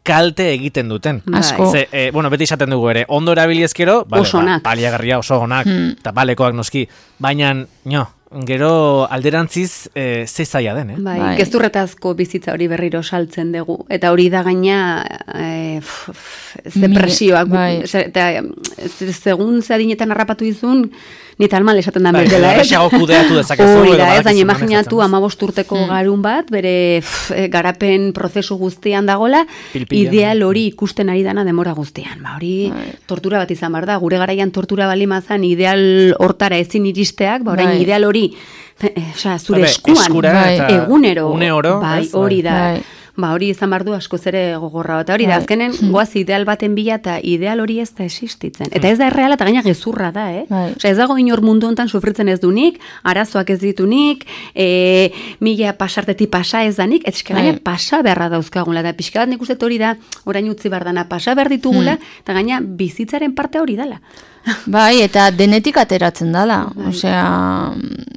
kalte egiten duten. Asko. Ze, e, bueno, beti esaten dugu ere, ondo erabiliezkero, bale, Oso onak. ba, baliagarria oso onak, Hmm. eta balekoak noski, baina, no, gero alderantziz e, ze zaila den, eh? Bai, Bai. gezurretazko bizitza hori berriro saltzen dugu. Eta hori da gaina, e, f, f, ze Mire, presioak. bai. Ze, eta, ze- segun ze adinetan harrapatu izun, ni tal mal esaten da Bai, bezala, ez? errazago kudeatu dezakezu, Hori edo da, ez, badakizu baina imaginatu manejatzen. amabost urteko garun bat, bere f, eh, garapen prozesu guztian dagola, Pilpilean, ideal hori ikusten ari dana demora guztian. Ba, hori tortura bat izan behar da, gure garaian tortura bali mazan ideal hortara ezin iristeak, ba, orain Bai. ideal hori, eh, eh, osea, zure Bai, eskuan, eskura Bai. eta egunero, une oro, bai, ez? hori da. Bai. Ba, hori izan behar du askoz ere gogorra bat. Hori da, Bai. azkenen goaz ideal baten bila eta ideal hori ez da existitzen. Eta ez da erreala eta gaina gezurra da, eh? Bai. Osea, ez dago inor mundu hontan sufritzen ez dunik, arazoak ez ditunik, e, mila pasartetik pasa ez danik, ez eske gaina Bai. pasa beharra dauzkagula. Da, pixka bat nik uste dut hori da, orain utzi behar dana, pasa behar ditugula, eta gaina bizitzaren parte hori dala. Bai, eta denetik ateratzen dala. Osea,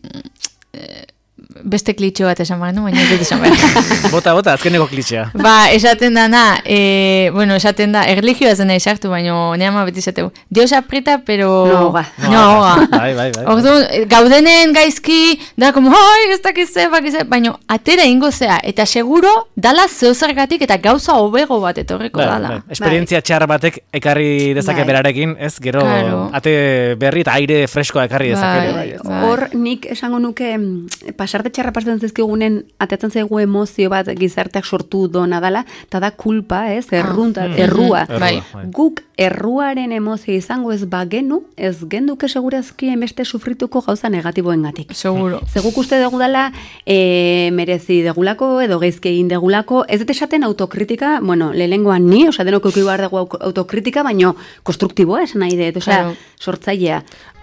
eh, beste klitxo bat esan behar, no? Baina ez dut esan behar. Bota, bota, azkeneko klitxea. Ba, esaten dana, e, bueno, esaten da, erlijioa zen nahi sartu, baina neama beti esateu. Dios aprieta, pero... No ahoga. No ahoga. Bai, bai, bai. Orduan, gaudenen gaizki, da, como, oi, ez dakize, bakize, baina atera ingo zea, eta seguro, dala zeozargatik eta gauza hobego bat etorreko Bai, dala. bai. Esperientzia txar batek ekarri dezake Bai. berarekin, ez? Gero Claro. ate berri eta aire freskoa ekarri dezake. Bai. Bai, ez? Bai. Hor nik esango nuke mm, pasarte txarra pasatzen zaizkigunen ateatzen zaigu emozio bat gizarteak sortu dona dala, eta da kulpa, ez? Errunta, errua. Errua, Bai. bai. Guk erruaren emozio izango ez bagenu, ez genduke segurazki enbeste sufrituko gauza negatiboengatik. Seguro. Ze guk uste dugu dela e, merezi degulako edo geizki egin degulako, ez dut esaten autokritika, bueno, lehengoan ni, osea denok eduki behar dugu au- autokritika, baino konstruktiboa esan nahi dut, osea, Claro. sortzailea.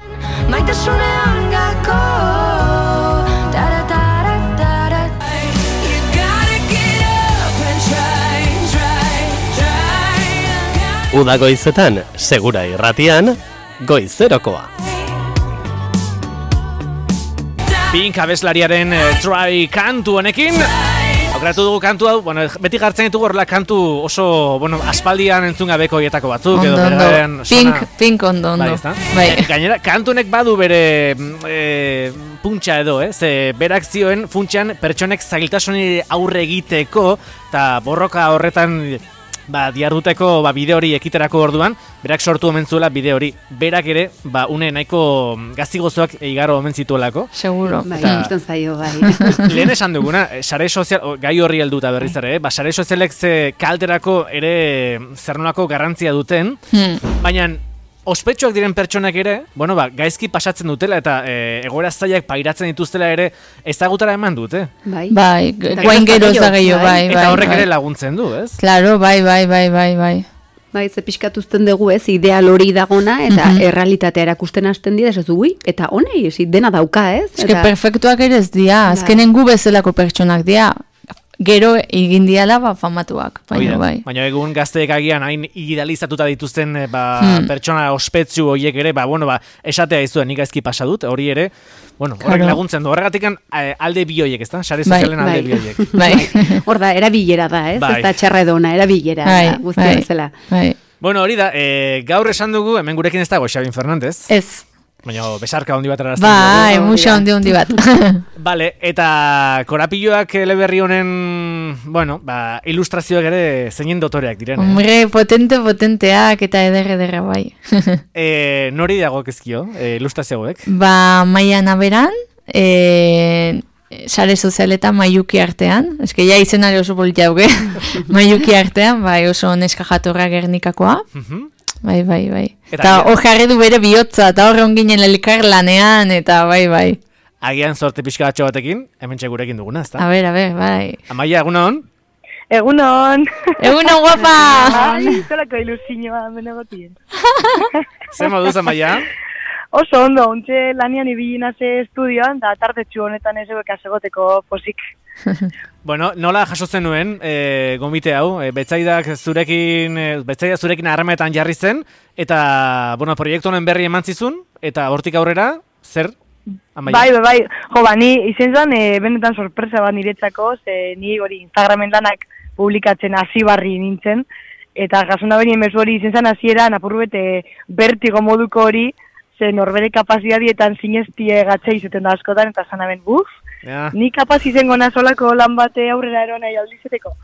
Maitasunean gako tara, tara, tara. You gotta get up and try, try, try. Uda goizetan, segura irratian, goizerokoa. Pink abeslariaren eh, Try kantu honekin aukeratu dugu kantu hau, bueno, beti gartzen ditugu horrela kantu oso, bueno, aspaldian entzun gabeko hietako batzuk, Ondo, edo ondo. bergaren Pink, pink ondo, ondo. Bai, ezta? Bai. Eh, Gainera, kantu honek badu bere e, puntxa edo, eh? Ze berak zioen funtxan pertsonek zailtasunei aurre egiteko eta borroka horretan ba, diarduteko ba, bide hori ekiterako orduan, berak sortu omen zuela bide hori. Berak ere, ba, une nahiko gaztigozoak igaro omen zituelako. Seguro. Bai, Eta- ikusten zaio, bai. Lehen esan duguna, eh, sare sozial, o, gai horri helduta berriz ere, eh? Ba, sare sozialek ze kalterako ere zer nolako garrantzia duten, Hmm. baina ospetsuak diren pertsonak ere, bueno, ba, gaizki pasatzen dutela eta e, egoera zailak pairatzen dituztela ere ezagutara eman dute. Bai. Bai, Eta guain gero gero gehiago, gehiago, bai, bai. bai. Eta horrek bai. ere laguntzen du, ez? Claro, bai, bai, bai, bai, bai. Bai, ze pixkatuzten dugu ez, ideal hori dagona, eta Mhm. errealitatea erakusten hasten dira, ez du, ui, eta honei, ez, dena dauka, ez? Eske Eta- perfektuak ere ez dia, azkenen gu bezalako pertsonak dia. Gero egin diala ba famatuak, Hori baina da. bai. Baina egun gazteek agian hain idealizatuta dituzten eh, ba, Hmm. pertsona ospetsu horiek ere, ba, bueno, ba, esatea izuen nik gaizki pasa dut, hori ere, bueno, horrek Claro. laguntzen du. Horregatik alde bi horiek, ezta? Sare Bai, sozialen alde bai. bi horiek. Bai. Hor da, erabilera da, ez? Bai. Ez da txarra edo ona, erabilera Bai, da, guztia bai, bezala. bai. Bueno, hori da, e, gaur esan dugu, hemen gurekin ez dago Xabin Fernandez, Ez. baina besarka handi bat erarazten Bai, hori muxa da. handi handi bat. Vale, eta korapilloak eleberri honen, bueno, ba, ilustrazioak ere zeinen dotoreak diren. Eh? Hombre, potente potenteak eta eder ederra bai. E, nori dago kezkio, e, ilustrazioak? Ba, maian aberan, e, sare sozialetan maiuki artean, eske ja izenari oso politia duke, maiuki artean, bai oso neska jatorra Gernikakoa, Mhm. bai, bai, bai. Eta Eta agian- hor jarri du bere bihotza, eta hor onginen elkar lanean, eta bai, bai. Agian sorte pixka batxo batekin, hemen txegurekin duguna, ezta? A ber, a ber, bai. Amaia, egunon? Egunon! Egunon guapa! Ai, zolako ilusioa menegotien. Zer moduz, Amaia? Oso ondo, ontxe lanian ibili naze estudioan, da tartetxu honetan ez ebeka segoteko posik. Bueno, nola jasotzen nuen, e, gomite hau, e, betzaidak zurekin, e, betzaida zurekin harremanetan jarri zen, eta, bueno, proiektu honen berri eman zizun, eta hortik aurrera, zer? Amaia? Bai, bai, bai. Jo, ba, ni izen zan, e, benetan sorpresa bat niretzako, ze ni hori Instagramen lanak publikatzen hasi barri nintzen, eta gasuna benien mezu hori izen zen hasieran apurbete bertigo moduko hori, ze norbere kapazidadietan sinestie gatzea izeten da askotan, eta zanaben, buf, Ja. ni kapaz izango nazolako lan bate aurrera erona aldizeteko.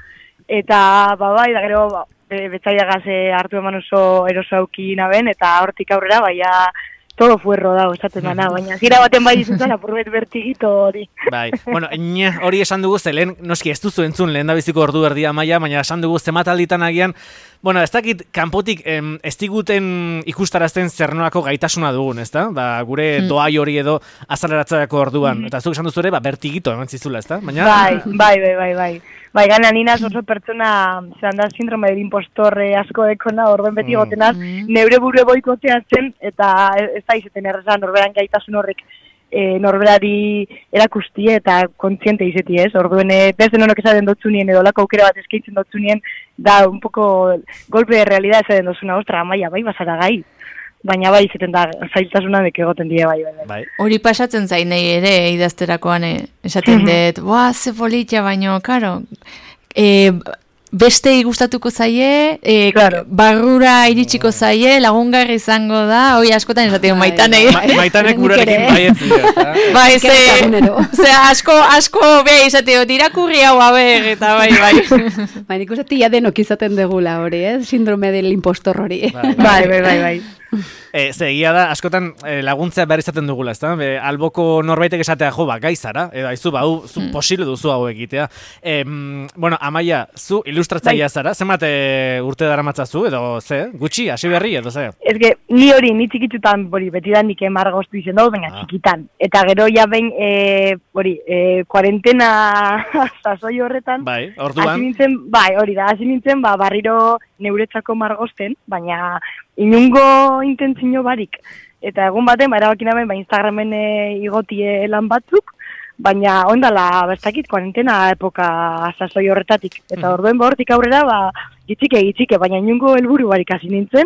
Eta, ba, bai, da gero, ba, betzaiagaz hartu eman oso eroso auki naben, eta hortik aurrera, baina todo fuerro da, esaten dana, baina zira baten bai izutzen apurbet bertigito hori. Bai, bueno, ina, hori esan dugu ze lehen, noski ez duzu entzun lehen da biziko ordu erdia maia, baina esan dugu zemat alditan agian, bueno, ez dakit kanpotik em, ez diguten ikustarazten zer nolako gaitasuna dugun, ezta? Ba, gure Hmm. doai hori edo azaleratzeko orduan, eta zuk esan duzu ere, ba, bertigito eman zizula, ezta? Baina, Bai, bai, bai, bai, bai. Bai, gana ninaz oso pertsona, zelan da, sindrome del impostor eh, asko dekona, orden beti Mm. gotenaz, neure buru boikoteatzen, eta ez da izeten errezan norberan gaitasun horrek e, norberari erakustie eta kontziente izeti ez. Orduen, e, beste nonok esaten dotzunien edo lako aukera bat eskaintzen dotzunien, da un poco golpe de realidad esaten dozuna, ostra, maia, bai, basara gai. Baina bai, izeten da, zailtasuna dek egoten die, bai, bai, bai. bai. Hori pasatzen zainei ere idazterakoan eh, esaten dut, boa, ze politia, baino, karo, e, bestei gustatuko zaie, e, Claro. barrura iritsiko zaie, lagungarri izango da, hoi askotan esaten Bai, maitanei. Ma, maitanek Nik burarekin ere. baietzi, ezta? Bai, Ikerketa ze, egunero. ze asko, asko, be, izateo, irakurri hau aber, eta bai, bai. Ba, nik uste tia denok izaten degula hori, ez? Sindrome del impostor hori. Bai, Bai, bai, bai, bai. E, ze egia da, askotan e, laguntzea behar izaten dugula, ezta? Be, alboko norbaitek esatea, jo, ba, gai zara, edo aizu, ba, hu, zu, posible duzu hau egitea. E, mm, bueno, Amaia, zu ilustratzailea zara, zenbat e, urte daramatzazu, edo ze, gutxi, hasi berri, edo ze? Ez que, ni hori, ni txikitutan, hori, beti da nik emargoztu izen dugu, baina Ah. txikitan. Eta gero ja behin, e, hori, e, kuarentena sasoi horretan, Bai, hasi orduan, nintzen, bai, hori da, hasi nintzen, ba, barriro neuretzako margozten, baina inungo intentzio barik. Eta egun baten, ba, erabaki naben, ba, Instagramen e, igotie lan batzuk, baina ondala, bestakit, kuarentena epoka sasoi horretatik. Eta Mhm. orduen ba, hortik aurrera, ba, gitzike, gitzike, baina inungo helburu barik hasi nintzen,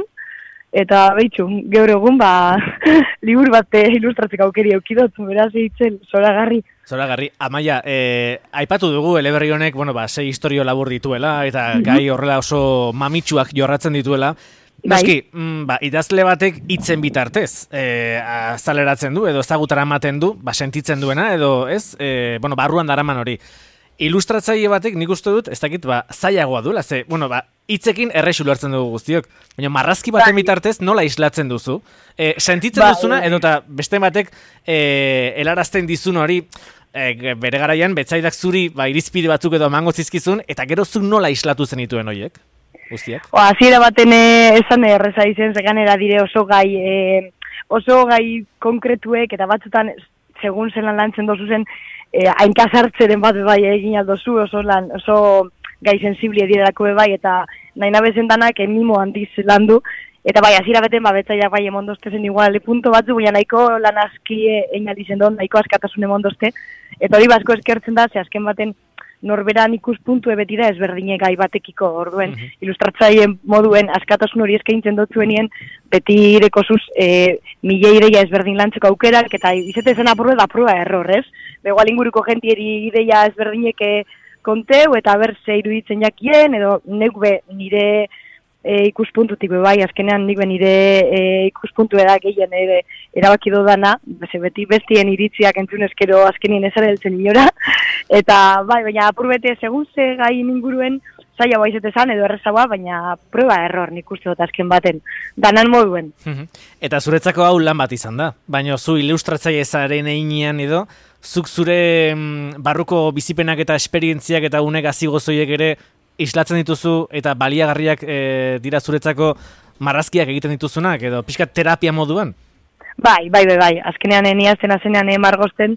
eta behitxu, gaur egun, ba, liburu bat eh, ilustratzeko aukeri eukidot, beraz eitzen, zoragarri. zoragarri, Amaia, e, aipatu dugu eleberri honek, bueno, ba, sei historio labur dituela, eta gai horrela oso mamitsuak jorratzen dituela. Bai. Noski, mm, ba, idazle batek hitzen bitartez e, azaleratzen du, edo ezagutara ematen du, ba, sentitzen duena, edo ez, e, bueno, barruan daraman hori. Ilustratzaile batek nik uste dut, ez dakit, ba, zailagoa duela, ze, bueno, ba, hitzekin errex ulertzen dugu guztiok, baina marrazki baten Bai. bitartez nola islatzen duzu? E, sentitzen Bai, duzuna, bai. edo eta beste batek e, helarazten dizun hori, e, bere garaian, betzaidak zuri, ba, irizpide batzuk edo emango zizkizun, eta gero zuk nola islatu zenituen horiek, guztiak? O, hasiera baten eh, esan erreza izen, zeganera dire oso gai, eh, oso gai konkretuek, eta batzutan, segun zelan lantzen dozu zen, eh, hainkasartzeren bat bai egin aldozu, oso lan, oso gai sensiblie direlako bai, eta nahi nabezen danak mimo handiz landu, eta bai, hasiera beten, ba, betzaiak bai emondoztezen igual, punto batzu, baina nahiko lan aski egin alizen don, nahiko askatasun emondozte, eta hori basko eskertzen da, ze azken baten, norberan ikuspuntu beti da ezberdine gai batekiko, orduen, ilustratzaien moduen askatasun hori eskaintzen dotzuenien, beti irekosuz e, mile ideia ezberdin lantzeko aukerak, eta izete zen apurre da prueba error, ez? Begoal inguruko gentieri ideia ezberdineke konteu, eta ber ze iruditzen jakien, edo neuk be nire e, ikuspuntutik be bai, azkenean nik be nire e, ikuspuntu eda gehien ere erabaki dodana, beze beti bestien iritziak entzun eskero azkenien ezara heltzen inora, eta bai, baina apur bete segun ze gai inguruen zaila baizet esan edo errezagoa, baina prueba error nik uste dut azken baten, danan moduen. Mhm. Eta zuretzako hau lan bat izan da, baina zu ilustratzaile zaren einean edo, zuk zure mm, barruko bizipenak eta esperientziak eta unek azigozoiek ere islatzen dituzu eta baliagarriak e, dira zuretzako marrazkiak egiten dituzunak edo pixka terapia moduan? Bai, bai, bai, bai, azkenean eniazten azenean emargozten,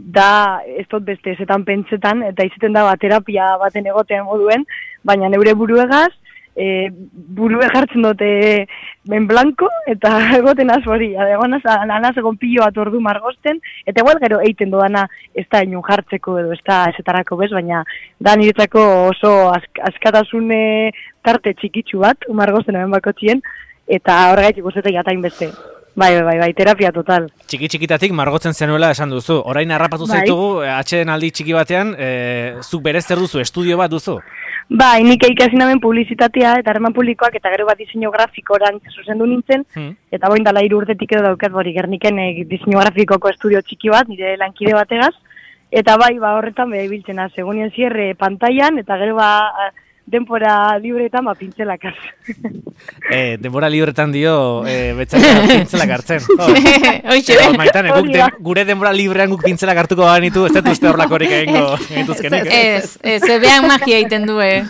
da ez dut beste ezetan pentsetan, eta izaten da ba, terapia baten egotean moduen, baina neure buruegaz, e, burue jartzen dute ben blanko, eta egoten az hori, egon anaz egon pilo bat ordu margozten, eta igual gero eiten dodana ez da inun jartzeko edo ez da ezetarako bez, baina da niretzako oso ask, askatasune tarte txikitsu bat, margozten hemen bako txien, eta horregaitik ustetek jatain beste. Bai, bai, bai, bai, terapia total. Txiki-txikitatik margotzen zenuela esan duzu. Orain harrapatu Bai. zaitugu, atxeden aldi txiki batean, e, zuk berez zer duzu, estudio bat duzu? Bai, nik ikasi namen publizitatea eta harreman publikoak eta gero bat diseinu grafikoran zuzendu nintzen, Hmm. eta boin dala hiru urtetik edo daukat bori Gerniken e, diseinu grafikoko estudio txiki bat, nire lankide bategaz, eta bai, ba, horretan beha ibiltzena, segunien zierre pantailan, eta gero ba, denpora libreetan ba, pintzelakaz. E, denbora libretan dio, e, betxaila pintzelak hartzen. Hoxe, Edo, Maitane, guk Hori den, da. gure denbora librean guk pintzelak hartuko banitu, ez dut uste horlakorik egingo egituzkenik. eh? ez, ez, ebean magia egiten du, eh?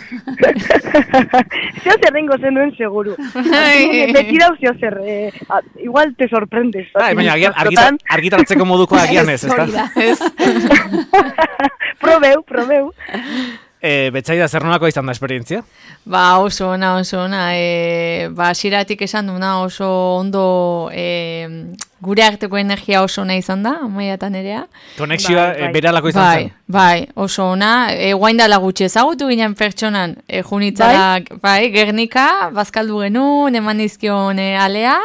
Zeo zer dengo zenuen seguru. Ai. Beti dau zeo zer, eh, a, igual te sorprendes. Bai, baina agian Askotan, argita- argitaratzeko moduko agian ez, ezta? Hori da. Ez. probeu, probeu. E, Betxaida, zer nolakoa izan da esperientzia? Ba, oso ona, oso ona. E, ba, hasieratik esan duna oso ondo e, gure arteko energia oso ona izan da, Amaia eta Nerea. Konexioa Bai, bai. e, beralako izan Bai, zen? bai, oso ona. E, guain dala gutxi ezagutu ginen pertsonan, e, junitzalak, bai? Gernika, bazkaldu genuen, eman dizkion e, alea,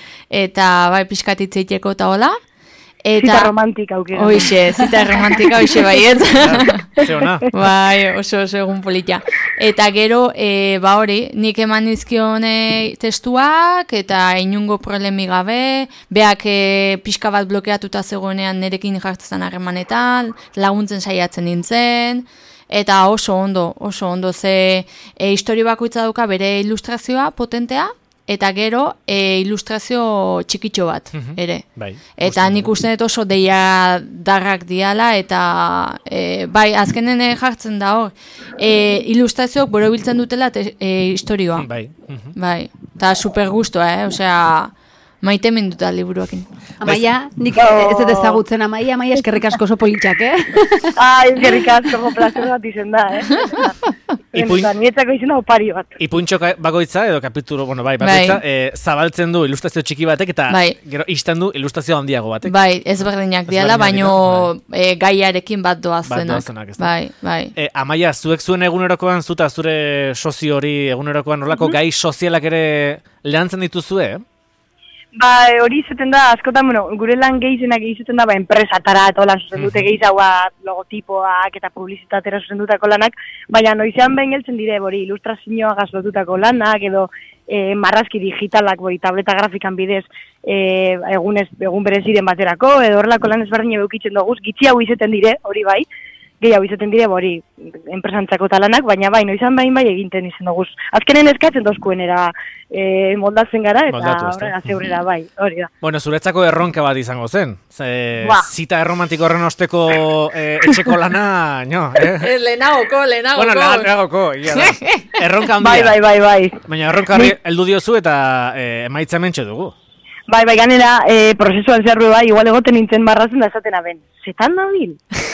eta bai, pixkatitzeiteko eta hola. Zita romantika aukera. Hoixe, zita romantika, hoixe baiet. Ze ona. Bai, oso oso egun polita. Eta gero, e, ba hori, nik eman dizkion e, testuak, eta inungo problemi gabe, beak e, pixka bat blokeatuta zegoenean nerekin jartzen harremanetan, laguntzen saiatzen nintzen, eta oso ondo, oso ondo, ze e, historio bakoitza dauka bere ilustrazioa potentea, eta gero e, ilustrazio txikitxo bat, ere. Bai. Eta nik uste dut oso deia darrak diala, eta e, bai, azkenen e, jartzen da hor, e, ilustrazioak borobiltzen dutela te, e, historioa. Bai. Mhm. Bai, eta super gustoa, eh? Osea, maite minduta liburuakin. Amaia, nik ez dut ezagutzen Amaia, Amaia eskerrik asko oso politxak, eh? Ai, eskerrik asko, plazer bat izen da, eh? Ipuin- Benetan, nietzako izen da opari bat. Ipuntxo ka- bakoitza, edo kapitulu, bueno, bai, bakoitza, e, zabaltzen du ilustrazio txiki batek, eta Bai. gero isten du ilustrazio handiago batek. Bai, ezberdinak diala, Ezberdinak baino e, gaiarekin bat doazenak. doazenak, ez da? Bai, bai. E, Amaia, zuek zuen egunerokoan, zuta zure sozio hori egunerokoan nolako gai sozialak ere lehantzen dituzue, eh? Ba, hori izaten da, askotan, bueno, gure lan gehizenak izaten da, ba, enpresatara, eta hola, zuzen dute gehizagoa, logotipoak eta publizitatera zuzen dutako lanak, baina noizean behin geltzen dire, bori, ilustrazioa gazlotutako lanak, edo e, marrazki digitalak, bori, tableta grafikan bidez, e, egunez, egun bereziren baterako, edo horrelako lan ezberdin eukitzen dugu, gitxi hau izaten dire, hori bai, gehiago izaten dire, bori, enpresantzako talanak, baina bai, noizan bain bai eginten izan dugu. Azkenen eskatzen dozkuenera e, moldatzen gara, eta Moldatu, ezta? horrega zeurera, bai, hori da. Bueno, zuretzako erronka bat izango zen. Ze, Ba. zita erromantiko horren osteko e, etxeko lana, no, eh? Ez lehenagoko, lehenagoko. Bueno, lehenagoko, ia da. Erronka handia. Bai, bai, bai, bai. Baina erronka horri heldu diozu eta e, emaitza mentxe dugu. Bai, bai, ganera, e, prozesuan zer bai, igual egoten nintzen barrazen da esaten aben. Zetan nabil?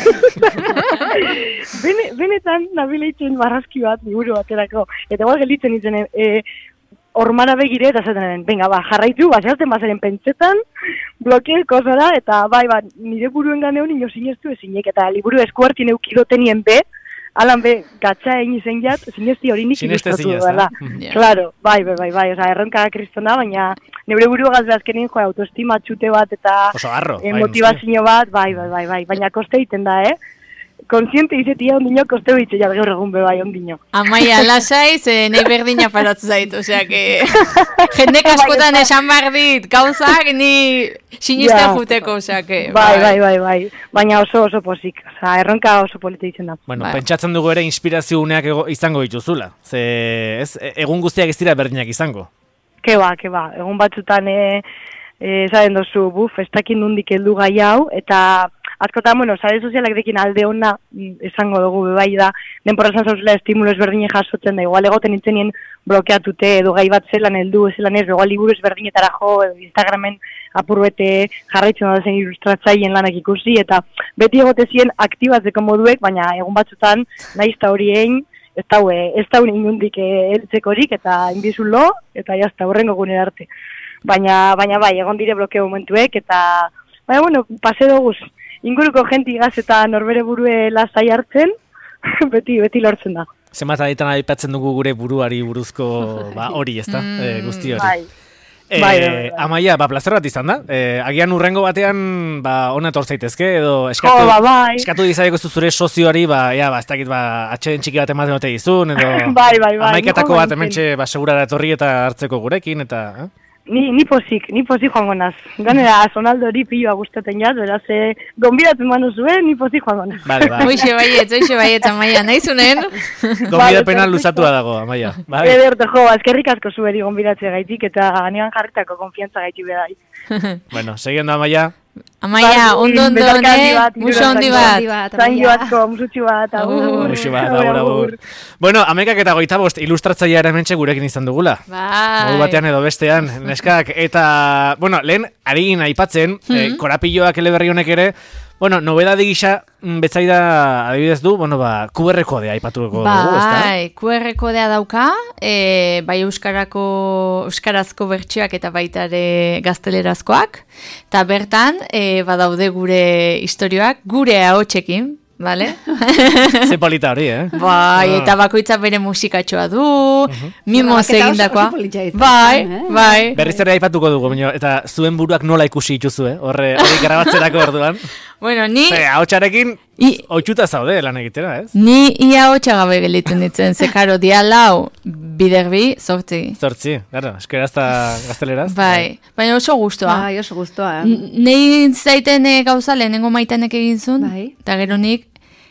Bene, benetan nabil eitzen barrazki bat, liburu baterako. Eta igual gelditzen nintzen, e, ormara begire eta esaten aben. Venga, ba, jarraitu, baseatzen bazaren pentsetan, blokeeko zara, eta bai, ba, nire buruen ganeon ino sinestu ezinek, eta liburu eskuartien eukidotenien be, alan be, gatsa egin zen jat, sinesti hori nik Sineste ilustratu zinez, dela. da? Mhm. Ja. Claro, bai, bai, bai, bai, oza, erronka kristona, baina neure buru gazde azkenin, jo, autoestima txute bat eta Oso harro, eh, bai, motivazio bat, bai, bai, bai, bai, baina koste egiten da, eh? Konsiente izetia ondino, koste bitxe jar gaur egun be bai ondino. Amaia, lasai, ze nahi berdina paratzen zait, osea, que jendek askotan esan behar dit, gauzak ni sinisten Ja. juteko, osea, que... Bai, bai, bai, bai, baina oso oso posik, oza, erronka oso polita izen da. Bueno, Bai. pentsatzen dugu ere inspirazio uneak ego- izango dituzula. Ze, ez, e- egun guztiak ez dira berdinak izango. Ke ba, ke ba, egun batzutan, e, e, zaten dozu, buf, ez dakit nundik heldu gai hau, eta askotan, bueno, sare sozialak dekin alde ona mm, esango dugu bai da, denporazan zauzela estimulo ezberdinen jasotzen da, igual egoten nintzenien blokeatute, edo gai bat zelan heldu, zelan ez, igual liburu ezberdinetara jo, edo Instagramen apurbete jarraitzen da zen ilustratzaien lanak ikusi, eta beti egote ziren aktibatzeko moduek, baina egun batzutan, nahiz eta hori egin, ez da, ez da inundik heltzekorik, eta inbizulo, eta jazta, horrengo gunera arte. Baina, baina bai, egon dire blokeo momentuek, eta, baina, bueno, pase doguz, inguruko jenti gaz eta norbere burue lasai hartzen, beti, beti lortzen da. Zenbat aditan aipatzen dugu gure buruari buruzko ba, hori, ezta? E, guzti hori. Bai. E, Bai, bai, bai. Amaia, ba, plazer bat izan da. E, agian urrengo batean, ba, ona etor zaitezke, edo eskatu, Jo, ba, bai. eskatu dizaieko zure sozioari, ba, ja, ba, ez dakit, ba, atxeden txiki bat ematen ote dizun, edo Bai, bai, bai. amaiketako Ni bat joango hementxe, ba, segurara etorri eta hartzeko gurekin, eta... Eh? Ni, ni pozik, ni pozik joango naz. Ganera, Sonaldo hori piloa gustaten jat, beraz, eh, gonbidatzen manu zuen, ni pozik joango naz. Vale, ba. Hoxe baietz, hoxe baietz, Amaia, nahizunen? Gonbidapena luzatu dago, Amaia. Bai. Ede urte jo, eskerrik asko zueri gonbidatzea gaitik, eta nian jarritako konfiantza gaitik bedai. Bueno, seguindo, Amaia. Amaia, Bai, ondo ondo, betarkandi ne? bat, Muso ondi hirurak bat. Zain joatko, musutxu bat, agur. Hoxe bat, agur, agur. Bueno, amekak eta goita bost ilustratzaia ere hementxe gurekin izan dugula. Bai. Modu batean edo bestean, neskak, eta, bueno, lehen, arigin aipatzen, eh, korapilloak eleberri honek ere, bueno, nobedade gisa, mm, betzaida, adibidez du, bueno, ba, Q R kodea aipatuko dugu, ezta? Bai, Q R kodea dauka, e, bai euskarako, euskarazko bertsioak eta baita ere gaztelerazkoak, eta bertan, e, badaude gure istorioak, gure ahotsekin, bale? Ze polita hori, eh? Bai, eta bakoitza bere musikatxoa du, mimoz Grabaketa oso- egindakoa. oso polita izan Bai, zen, eh? bai. Berriz ere aipatuko dugu, baina, eta zuen buruak nola ikusi dituzu, eh? Horre, hori grabatzerako orduan. Bueno, ni, Ze, ahotsarekin, I- ohituta zaude lan egitera, ez? ni ia hotxa gabe gelditu nintzen, zekaro, dia lau, biderbi, zortzi. Zortzi, gara, eskeraz eta gazteleraz. Bai, baina oso gustoa. Bai, oso guztua. N- Nei zaiten e, gauza lehenengo maitanek egin zuen, Bai. eta gero nik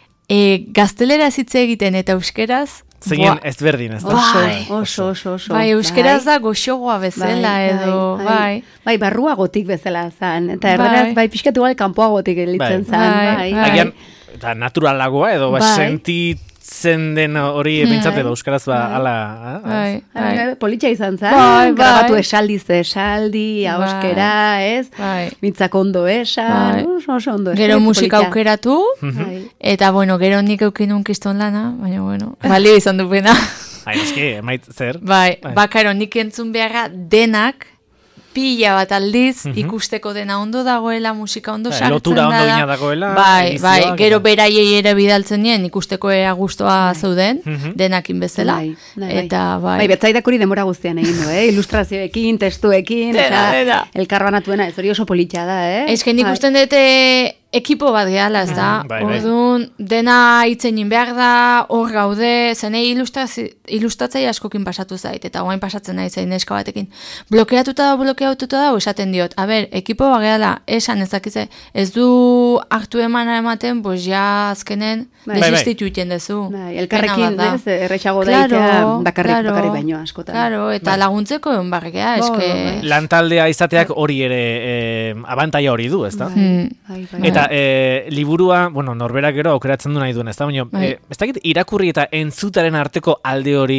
e, gazteleraz hitz egiten eta euskeraz, Zeinen buah, ezberdin, ez da? Bai. Oso, oso, oso. bai, euskeraz da goxogoa bezala edo, bai. Bai, barruagotik bezala zan. Eta Bai. erderaz, bai, pixkat igual kanpoagotik elitzen Bai. zan. Bai, Bai, bai. Agian, eta naturalagoa edo, ba, Bai. sentitzen den hori bintzat edo euskaraz, ba, ala... ah, Bai, bai. Bai. Politxa izan zan, Bai, bai. grabatu esaldi ze esaldi, auskera, ez? Bai. Mitzak ondo esan, Bai. oso, oso ondo. Gero eskerrik musika politxa. aukeratu, Bai. eta bueno, gero nik eukinun kiston lana, baina bueno, balio izan du pena. Hain, eski, emait zer. Bai, Bai. bakaro nik entzun beharra denak, pila bat aldiz, ikusteko dena ondo dagoela, musika ondo Bai, sartzen lotura ondo dela. gina dagoela, Bai, edizioak bai, eta- gero beraiei ere bidaltzen nien, ikusteko ea gustoa zeuden, denakin bezala. Bai, bai, bai. Eta bai, Bai, betzaidak hori denbora guztian egin du, eh? Ilustrazioekin, testuekin, Dena, eta dena. elkarbanatuena, ez hori oso politxa da, eh? Ez que nik Bai. usten dute ekipo bat gehala, ez da? Bai, bai. Orduan, dena itzenin behar da, hor gaude, zenei ilustrazi- ilustatzaile askokin pasatu zait, eta guain pasatzen nahi zain neska batekin. Blokeatuta da, blokeatuta da, esaten diot. A ber, ekipo bat gehala, esan ezakize, ez du hartu emana ematen, pues ja azkenen Bai. desistitu iten dezu. Bai, elkarrekin, Pena bat ez, errexago Claro, daitea bakarrik, claro. bakarrik baino askotan. Claro, eta laguntzeko egon barrekea, Bai, eske... bai, bai. Lantaldea izateak hori ere eh, abantaia hori du, ez da? Hmm. Bai, bai. Eta eh, liburua, bueno, norberak gero aukeratzen du nahi duen, ez da? Baina, Bai. eh, ez dakit irakurri eta entzutaren arteko alde hori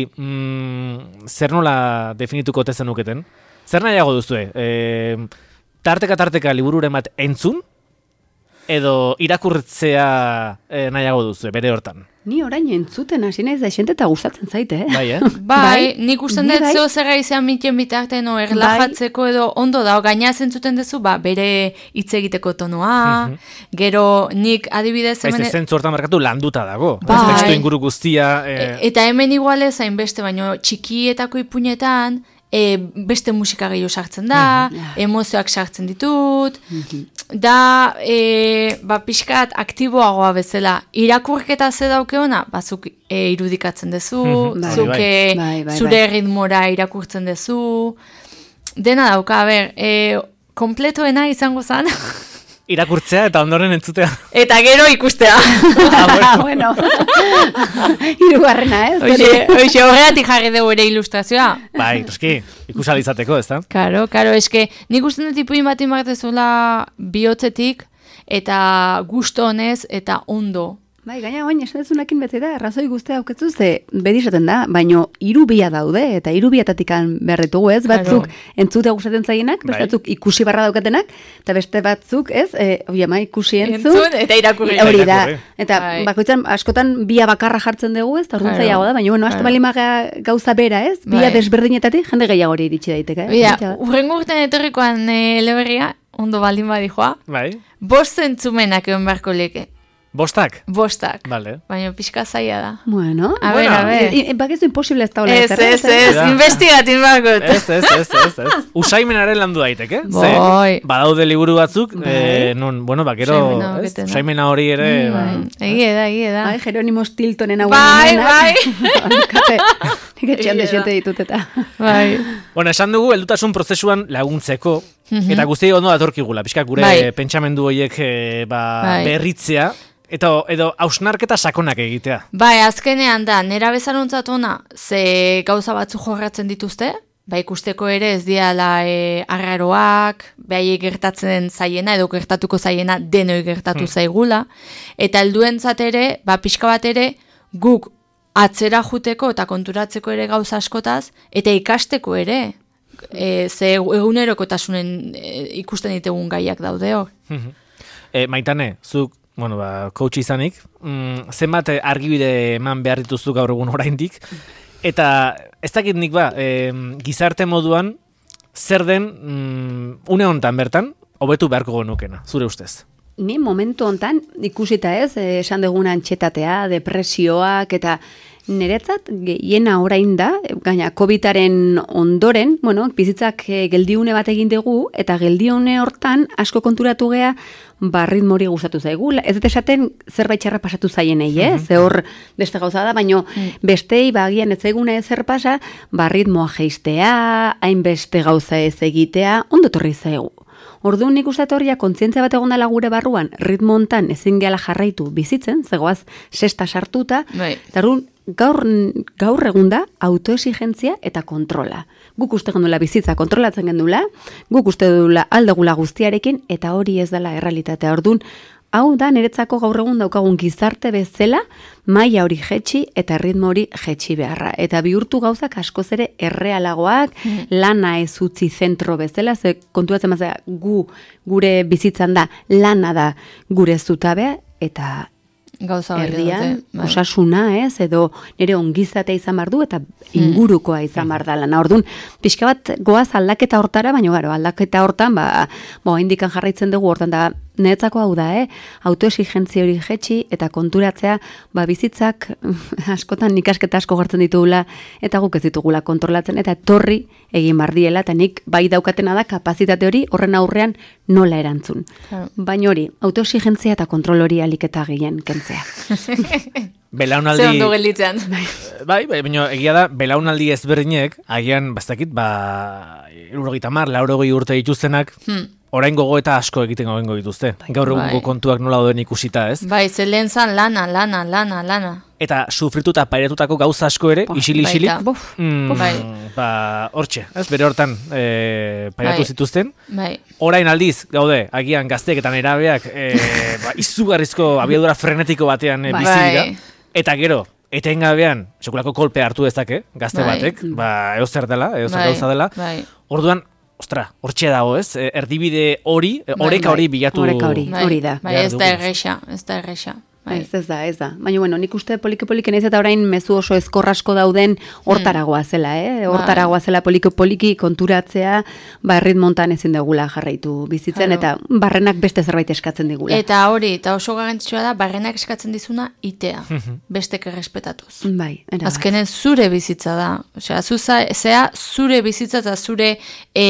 mm, zer nola definituko ote zenuketen? Zer nahiago duzue? Eh, tarteka tarteka libururen bat entzun? Edo irakurtzea eh, nahiago duzue, bere hortan? Ni orain entzuten hasi naiz da xente eta gustatzen zaite, eh? Bai, eh? Bai, nik usten Ni dut bai. zeo zerra izan miten bitarten, o erlajatzeko edo ondo da, gaina zentzuten duzu, ba, bere hitz egiteko tonua, gero nik adibidez Baiz, hemen... zentzu hortan markatu landuta dago. Bai. Ez testu inguru guztia... E- Eh, Eta hemen igualez hainbeste, baino txikietako ipunetan, e, beste musika gehiago sartzen da, emozioak sartzen ditut, da, e, ba, pixkat aktiboagoa bezala, irakurketa ze daukeona, bazuk e, irudikatzen dezu, Bai, zuk bai. e, Bai, bai, zure bai. ritmora irakurtzen dezu, dena dauka, a ber, e, kompletoena izango zen, irakurtzea eta ondoren entzutea. eta gero ikustea. Ah, bueno. Hirugarrena, ez? Oixe, oixe, horregatik jarri dugu ere ilustrazioa. Bai, eski, ikusal izateko, ez da? Karo, karo, eske, nik usten dut ipuin bat inbartezula bihotzetik, eta gusto honez, eta ondo. Bai, gaina bain esan dezunekin bete da, razoi guztia auketzu, ze bedi esaten da, baino hiru bia daude, eta hiru biatatikan behar ditugu, ez? Batzuk entzutea gustatzen zaienak, beste Bai. batzuk ikusi barra daukatenak, eta beste batzuk, ez? E, Oia, ma, ikusi entzun, Entzun eta irakurri. hori da. Irakurri. Eta Bai. bakoitzan askotan bia bakarra jartzen dugu, ez? Eta orduan Claro. zailago da, baina bueno, hasta Claro. balimaga gauza bera, ez? Bia Bai. desberdinetatik jende gehiago hori iritsi daiteke, eh? Bida, Politxa da. urrengo urten etorrikoan e, eleberria, ondo baldin badijoa, Bai. bost zentzumenak egon beharko leke. Bostak? Bostak. Vale. Baina pixka zaila da. Bueno, A Bueno, ver, a ver. e, e, bakizu imposible ez daula Ez, ez, ez, Ja. investigatin bakot. Ez, ez, ez, ez, ez. Usaimenaren landu daiteke. Ze, Bai. badaude liburu batzuk, eh, non, bueno, bakero, Usaimena ez? betena. Usaimena hori ere, ba, Egie da, egie da. Bai, Jeronimo Stiltonen hau Bai, bai. Kate, nik etxean Egia da. desiente ditut eta. Bai. bueno, esan dugu, heldutasun prozesuan laguntzeko, eta guztiei ondo datorkigula, pixka gure Bai. pentsamendu horiek eh, ba, Bai. berritzea, eta edo hausnarketa sakonak egitea. Bai, azkenean da, nera bezaruntzat ona, ze gauza batzu jorratzen dituzte, ba ikusteko ere ez diala e, arraroak, behaiek gertatzen zaiena edo gertatuko zaiena denoi gertatu zaigula, eta helduentzat ere, ba pixka bat ere, guk atzera juteko eta konturatzeko ere gauza askotaz, eta ikasteko ere, e, ze egunerokotasunen e, ikusten ditugun gaiak daude hor. E, Maitane, zuk, bueno, ba, coach izanik, mm, zenbat eh, argibide eman behar dituzu gaur egun oraindik, eta ez dakit nik ba, e, gizarte moduan, zer den, mm, une honetan bertan, hobetu beharko genukena, zure ustez. Ni momentu hontan ikusita ez, eh, esan duguna antxetatea, depresioak eta niretzat gehiena orain da, gaina COVIDaren ondoren, bueno, bizitzak eh, geldiune bat egin dugu eta geldiune hortan asko konturatu gea ba ritmori gustatu zaigu. Ez dut esaten zerbait txarra pasatu zaienei, eh? Ze hor beste gauza da, baino bestei ba agian ez zaiguna ezer pasa, ba ritmoa jeistea, hainbeste gauza ez egitea, ondo etorri zaigu. Orduan nik uste horria kontzientzia bat egon dela gure barruan, ritmo hontan ezin gehala jarraitu bizitzen, zegoaz sesta sartuta, Bai. eta orduan gaur, gaur egun da autoexigentzia eta kontrola. Guk uste gendula bizitza kontrolatzen gendula, guk uste dula aldegula guztiarekin, eta hori ez dela errealitatea. Orduan, hau da niretzako gaur egun daukagun gizarte bezala, maila hori jetxi eta ritmo hori jetxi beharra. Eta bihurtu gauzak askoz ere errealagoak, lana ez utzi zentro bezala, ze konturatzen mazera gu, gure bizitzan da, lana da gure zutabea, eta Gauza hori herrian, dute, bai. osasuna ez, edo nire ongizatea izan behar du, eta ingurukoa izan behar da lana. Orduan, pixka bat goaz aldaketa hortara, baina gero, aldaketa hortan, ba, bo, indikan jarraitzen dugu hortan da, niretzako hau da, eh? Autoexigentzia hori jetxi eta konturatzea, ba, bizitzak askotan ikasketa asko gertzen ditugula, eta guk ez ditugula kontrolatzen, eta etorri egin bardiela, eta nik bai daukatena da kapazitate hori horren aurrean nola erantzun. Claro. Baina hori, autoexigentzia eta kontrol hori aliketa gehien kentzea. Belaunaldi... Ze ondo gelditzen. Bai, bai, baina egia da, belaunaldi ezberdinek, agian, bastakit, ba, irurogeita mar, laurogei urte dituztenak, Hmm. orain gogo eta asko egiten gogengo dituzte. Gaur egungo Bai. kontuak nola doen ikusita, ez? Bai, ze lehen zan lana, lana, lana, lana. Eta sufritu eta pairatutako gauza asko ere, isili-isilik, baita. Buf, mm, Bai. ba, hortxe, ez? Bere hortan e, pairatu Bai. zituzten. Bai. Orain aldiz, gaude, agian gazteek eta nerabeak e, ba, izugarrizko abiadura frenetiko batean e, Bai. bizi dira. Bai. Eta gero, etengabean, sekulako kolpe hartu dezake, gazte Bai. batek, ba, eozer dela, eozer Bai, gauza dela. bai. Orduan, ostra, hortxe dago, ez? E, Erdibide hori, e, Bai, oreka bai. hori bilatu... Oreka hori. Bai, Hori da. Bai, behar ez da dugu. erresa, ez da erresa. Bai. Ez, ez da, ez da. Baina, bueno, nik uste poliki-poliki naiz eta orain mezu oso ezkorrasko dauden hortaragoa zela, eh? Hortaragoa zela poliki-poliki konturatzea, ba, ritmontan ezin dugula jarraitu bizitzen, Claro. eta barrenak beste zerbait eskatzen digula. Eta hori, eta oso garrantzitsua da, barrenak eskatzen dizuna itea, bestek errespetatuz. Bai, era. Azkenen zure bizitza da. Osea, zuza, zea zure bizitza eta zure e,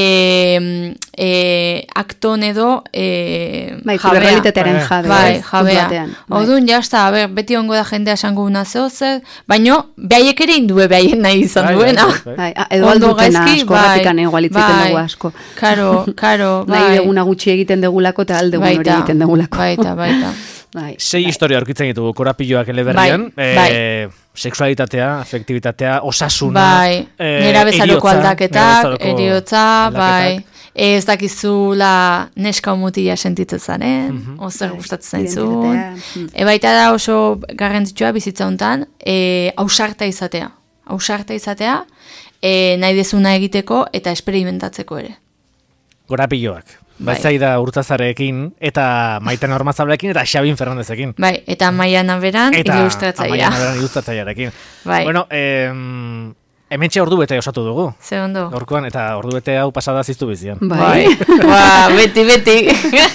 e, akton edo e, Bai, zure jabea. realitatearen Bai. jabea. Bai, ez? jabea. Batean, bai. Orduan, jazta, a ber, beti ongo da jendea esango una zehozer, baino, behaiek ere indue behaien nahi izan Bai, duena. bai, bai. Bai, ah, edo Ondo aldutena gaizki, asko, bai, erratikan igual hitz egiten bai. dugu asko. Karo, karo, bai. Nahi deguna gutxi egiten degulako eta aldegun hori Baita, egiten degulako. Baita, baita. Bai, Sei bai. historia aurkitzen ditugu korapilloak eleberrian, Bai, e, bai. sexualitatea, afektibitatea, osasuna, Bai, e, nera bezaloko heriotza, aldaketak, nerabezaloko eriotza, bai, aldaketak. ez dakizula neska o mutila sentitzen zaren, ozer gustatzen zaizun. Identitatea, mm. E, baita da oso garrantzitsua bizitza hontan, e, ausarta izatea. Ausarta izatea, e, nahi dezuna egiteko eta esperimentatzeko ere. Korapilloak. Bai. Batzaida Urtazarekin, eta Maiten Ormazabalekin, eta Xabin Fernandezekin. Bai, eta Maiana beran Eta ilustratzailea. Amaiana Beran ilustratzailearekin. Bai. Bueno, em, hementxe ordu bete osatu dugu. Ze ondo. Gaurkoan, eta ordu bete hau pasada ziztu bizian. Bai. Ba, beti, beti.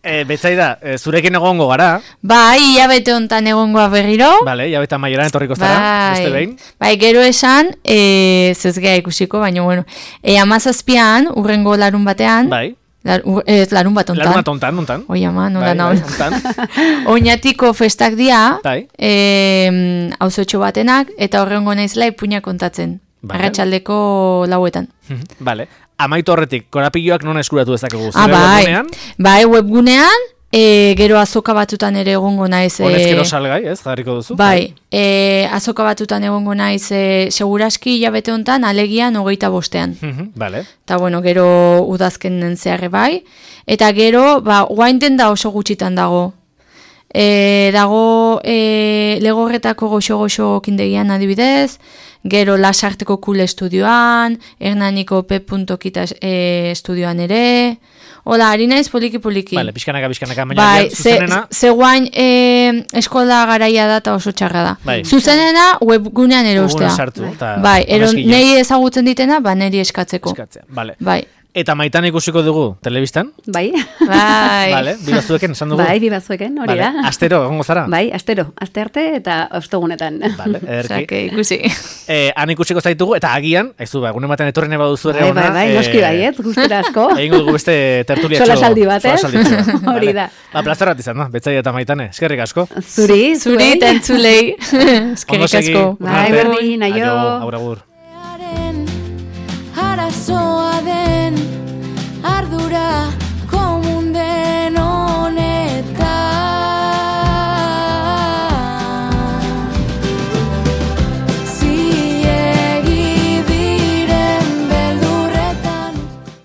E, Betsaida, e, zurekin egongo gara. Bai, hilabete hontan egongoa berriro. Bale, hilabete amaieran etorriko zara, beste behin. Bai, gero esan, e, zezgea ikusiko, baina bueno. E, amazazpian, urrengo larun batean. Bai. Lar, ur, ez, larun bat ontan. Larun bat ontan, ontan. Oi ama, nola bai, naun. Bai, Oñatiko festak dia, bai. e, auzotxo batenak, eta horrengo naizela ipuña kontatzen. Vale. Arratsaldeko lauetan. Vale. Amaitu horretik, korapilloak non eskuratu dezakegu? Ah, Zure bai. webgunean? Bai, webgunean, e, gero azoka batutan ere egongo naiz. E, Honezkero salgai, ez, jarriko duzu? Bai, e, azoka batutan egongo naiz, e, seguraski hilabete hontan, alegian hogeita bostean. Mhm, Vale. Eta bueno, gero udazkenen zeharre bai. Eta gero, ba, guainten da oso gutxitan dago. E, dago e, legorretako goxo-goxo kindegian adibidez, gero Lasarteko Kule estudioan, Hernaniko P.kita e, estudioan ere, hola, ari naiz poliki-poliki. Vale, pixkanaka, pixkanaka, baina Bai, ja, ze, zuzenena... ze guain e, eskola garaia da eta oso txarra da. Bai. Zuzenena webgunean erostea. Webgunean sartu, eta bai, ero, honezkile. nei ezagutzen ditena, ba, neri eskatzeko. Eskatzea, vale. Bai. Eta Maitan ikusiko dugu, telebistan? Bai. Bai. Vale, bibazueken esan dugu. Bai, bibazueken, hori Vale. da. Astero, egongo zara? Bai, astero, aste arte eta ostegunetan. Vale, ederki. Osake, ikusi. Eh, han ikusiko zaitugu, eta agian, aizu, ba, egunen baten etorrene baduzu ere Bai, ona. bai, bai, noski bai, ez, gustura asko. Egingo dugu beste tertuliatxo. Solasaldi bat, ez? solasaldiatxo. Hori Vale. da. Ba, plazer bat izan, no? Betsaida eta Maitane, eskerrik asko. Zuri, Zuri zuei. eta entzulei. Ondo Eskerrik segi. asko. Bai, Arte. berdin, aio. Agur, agur. Arazo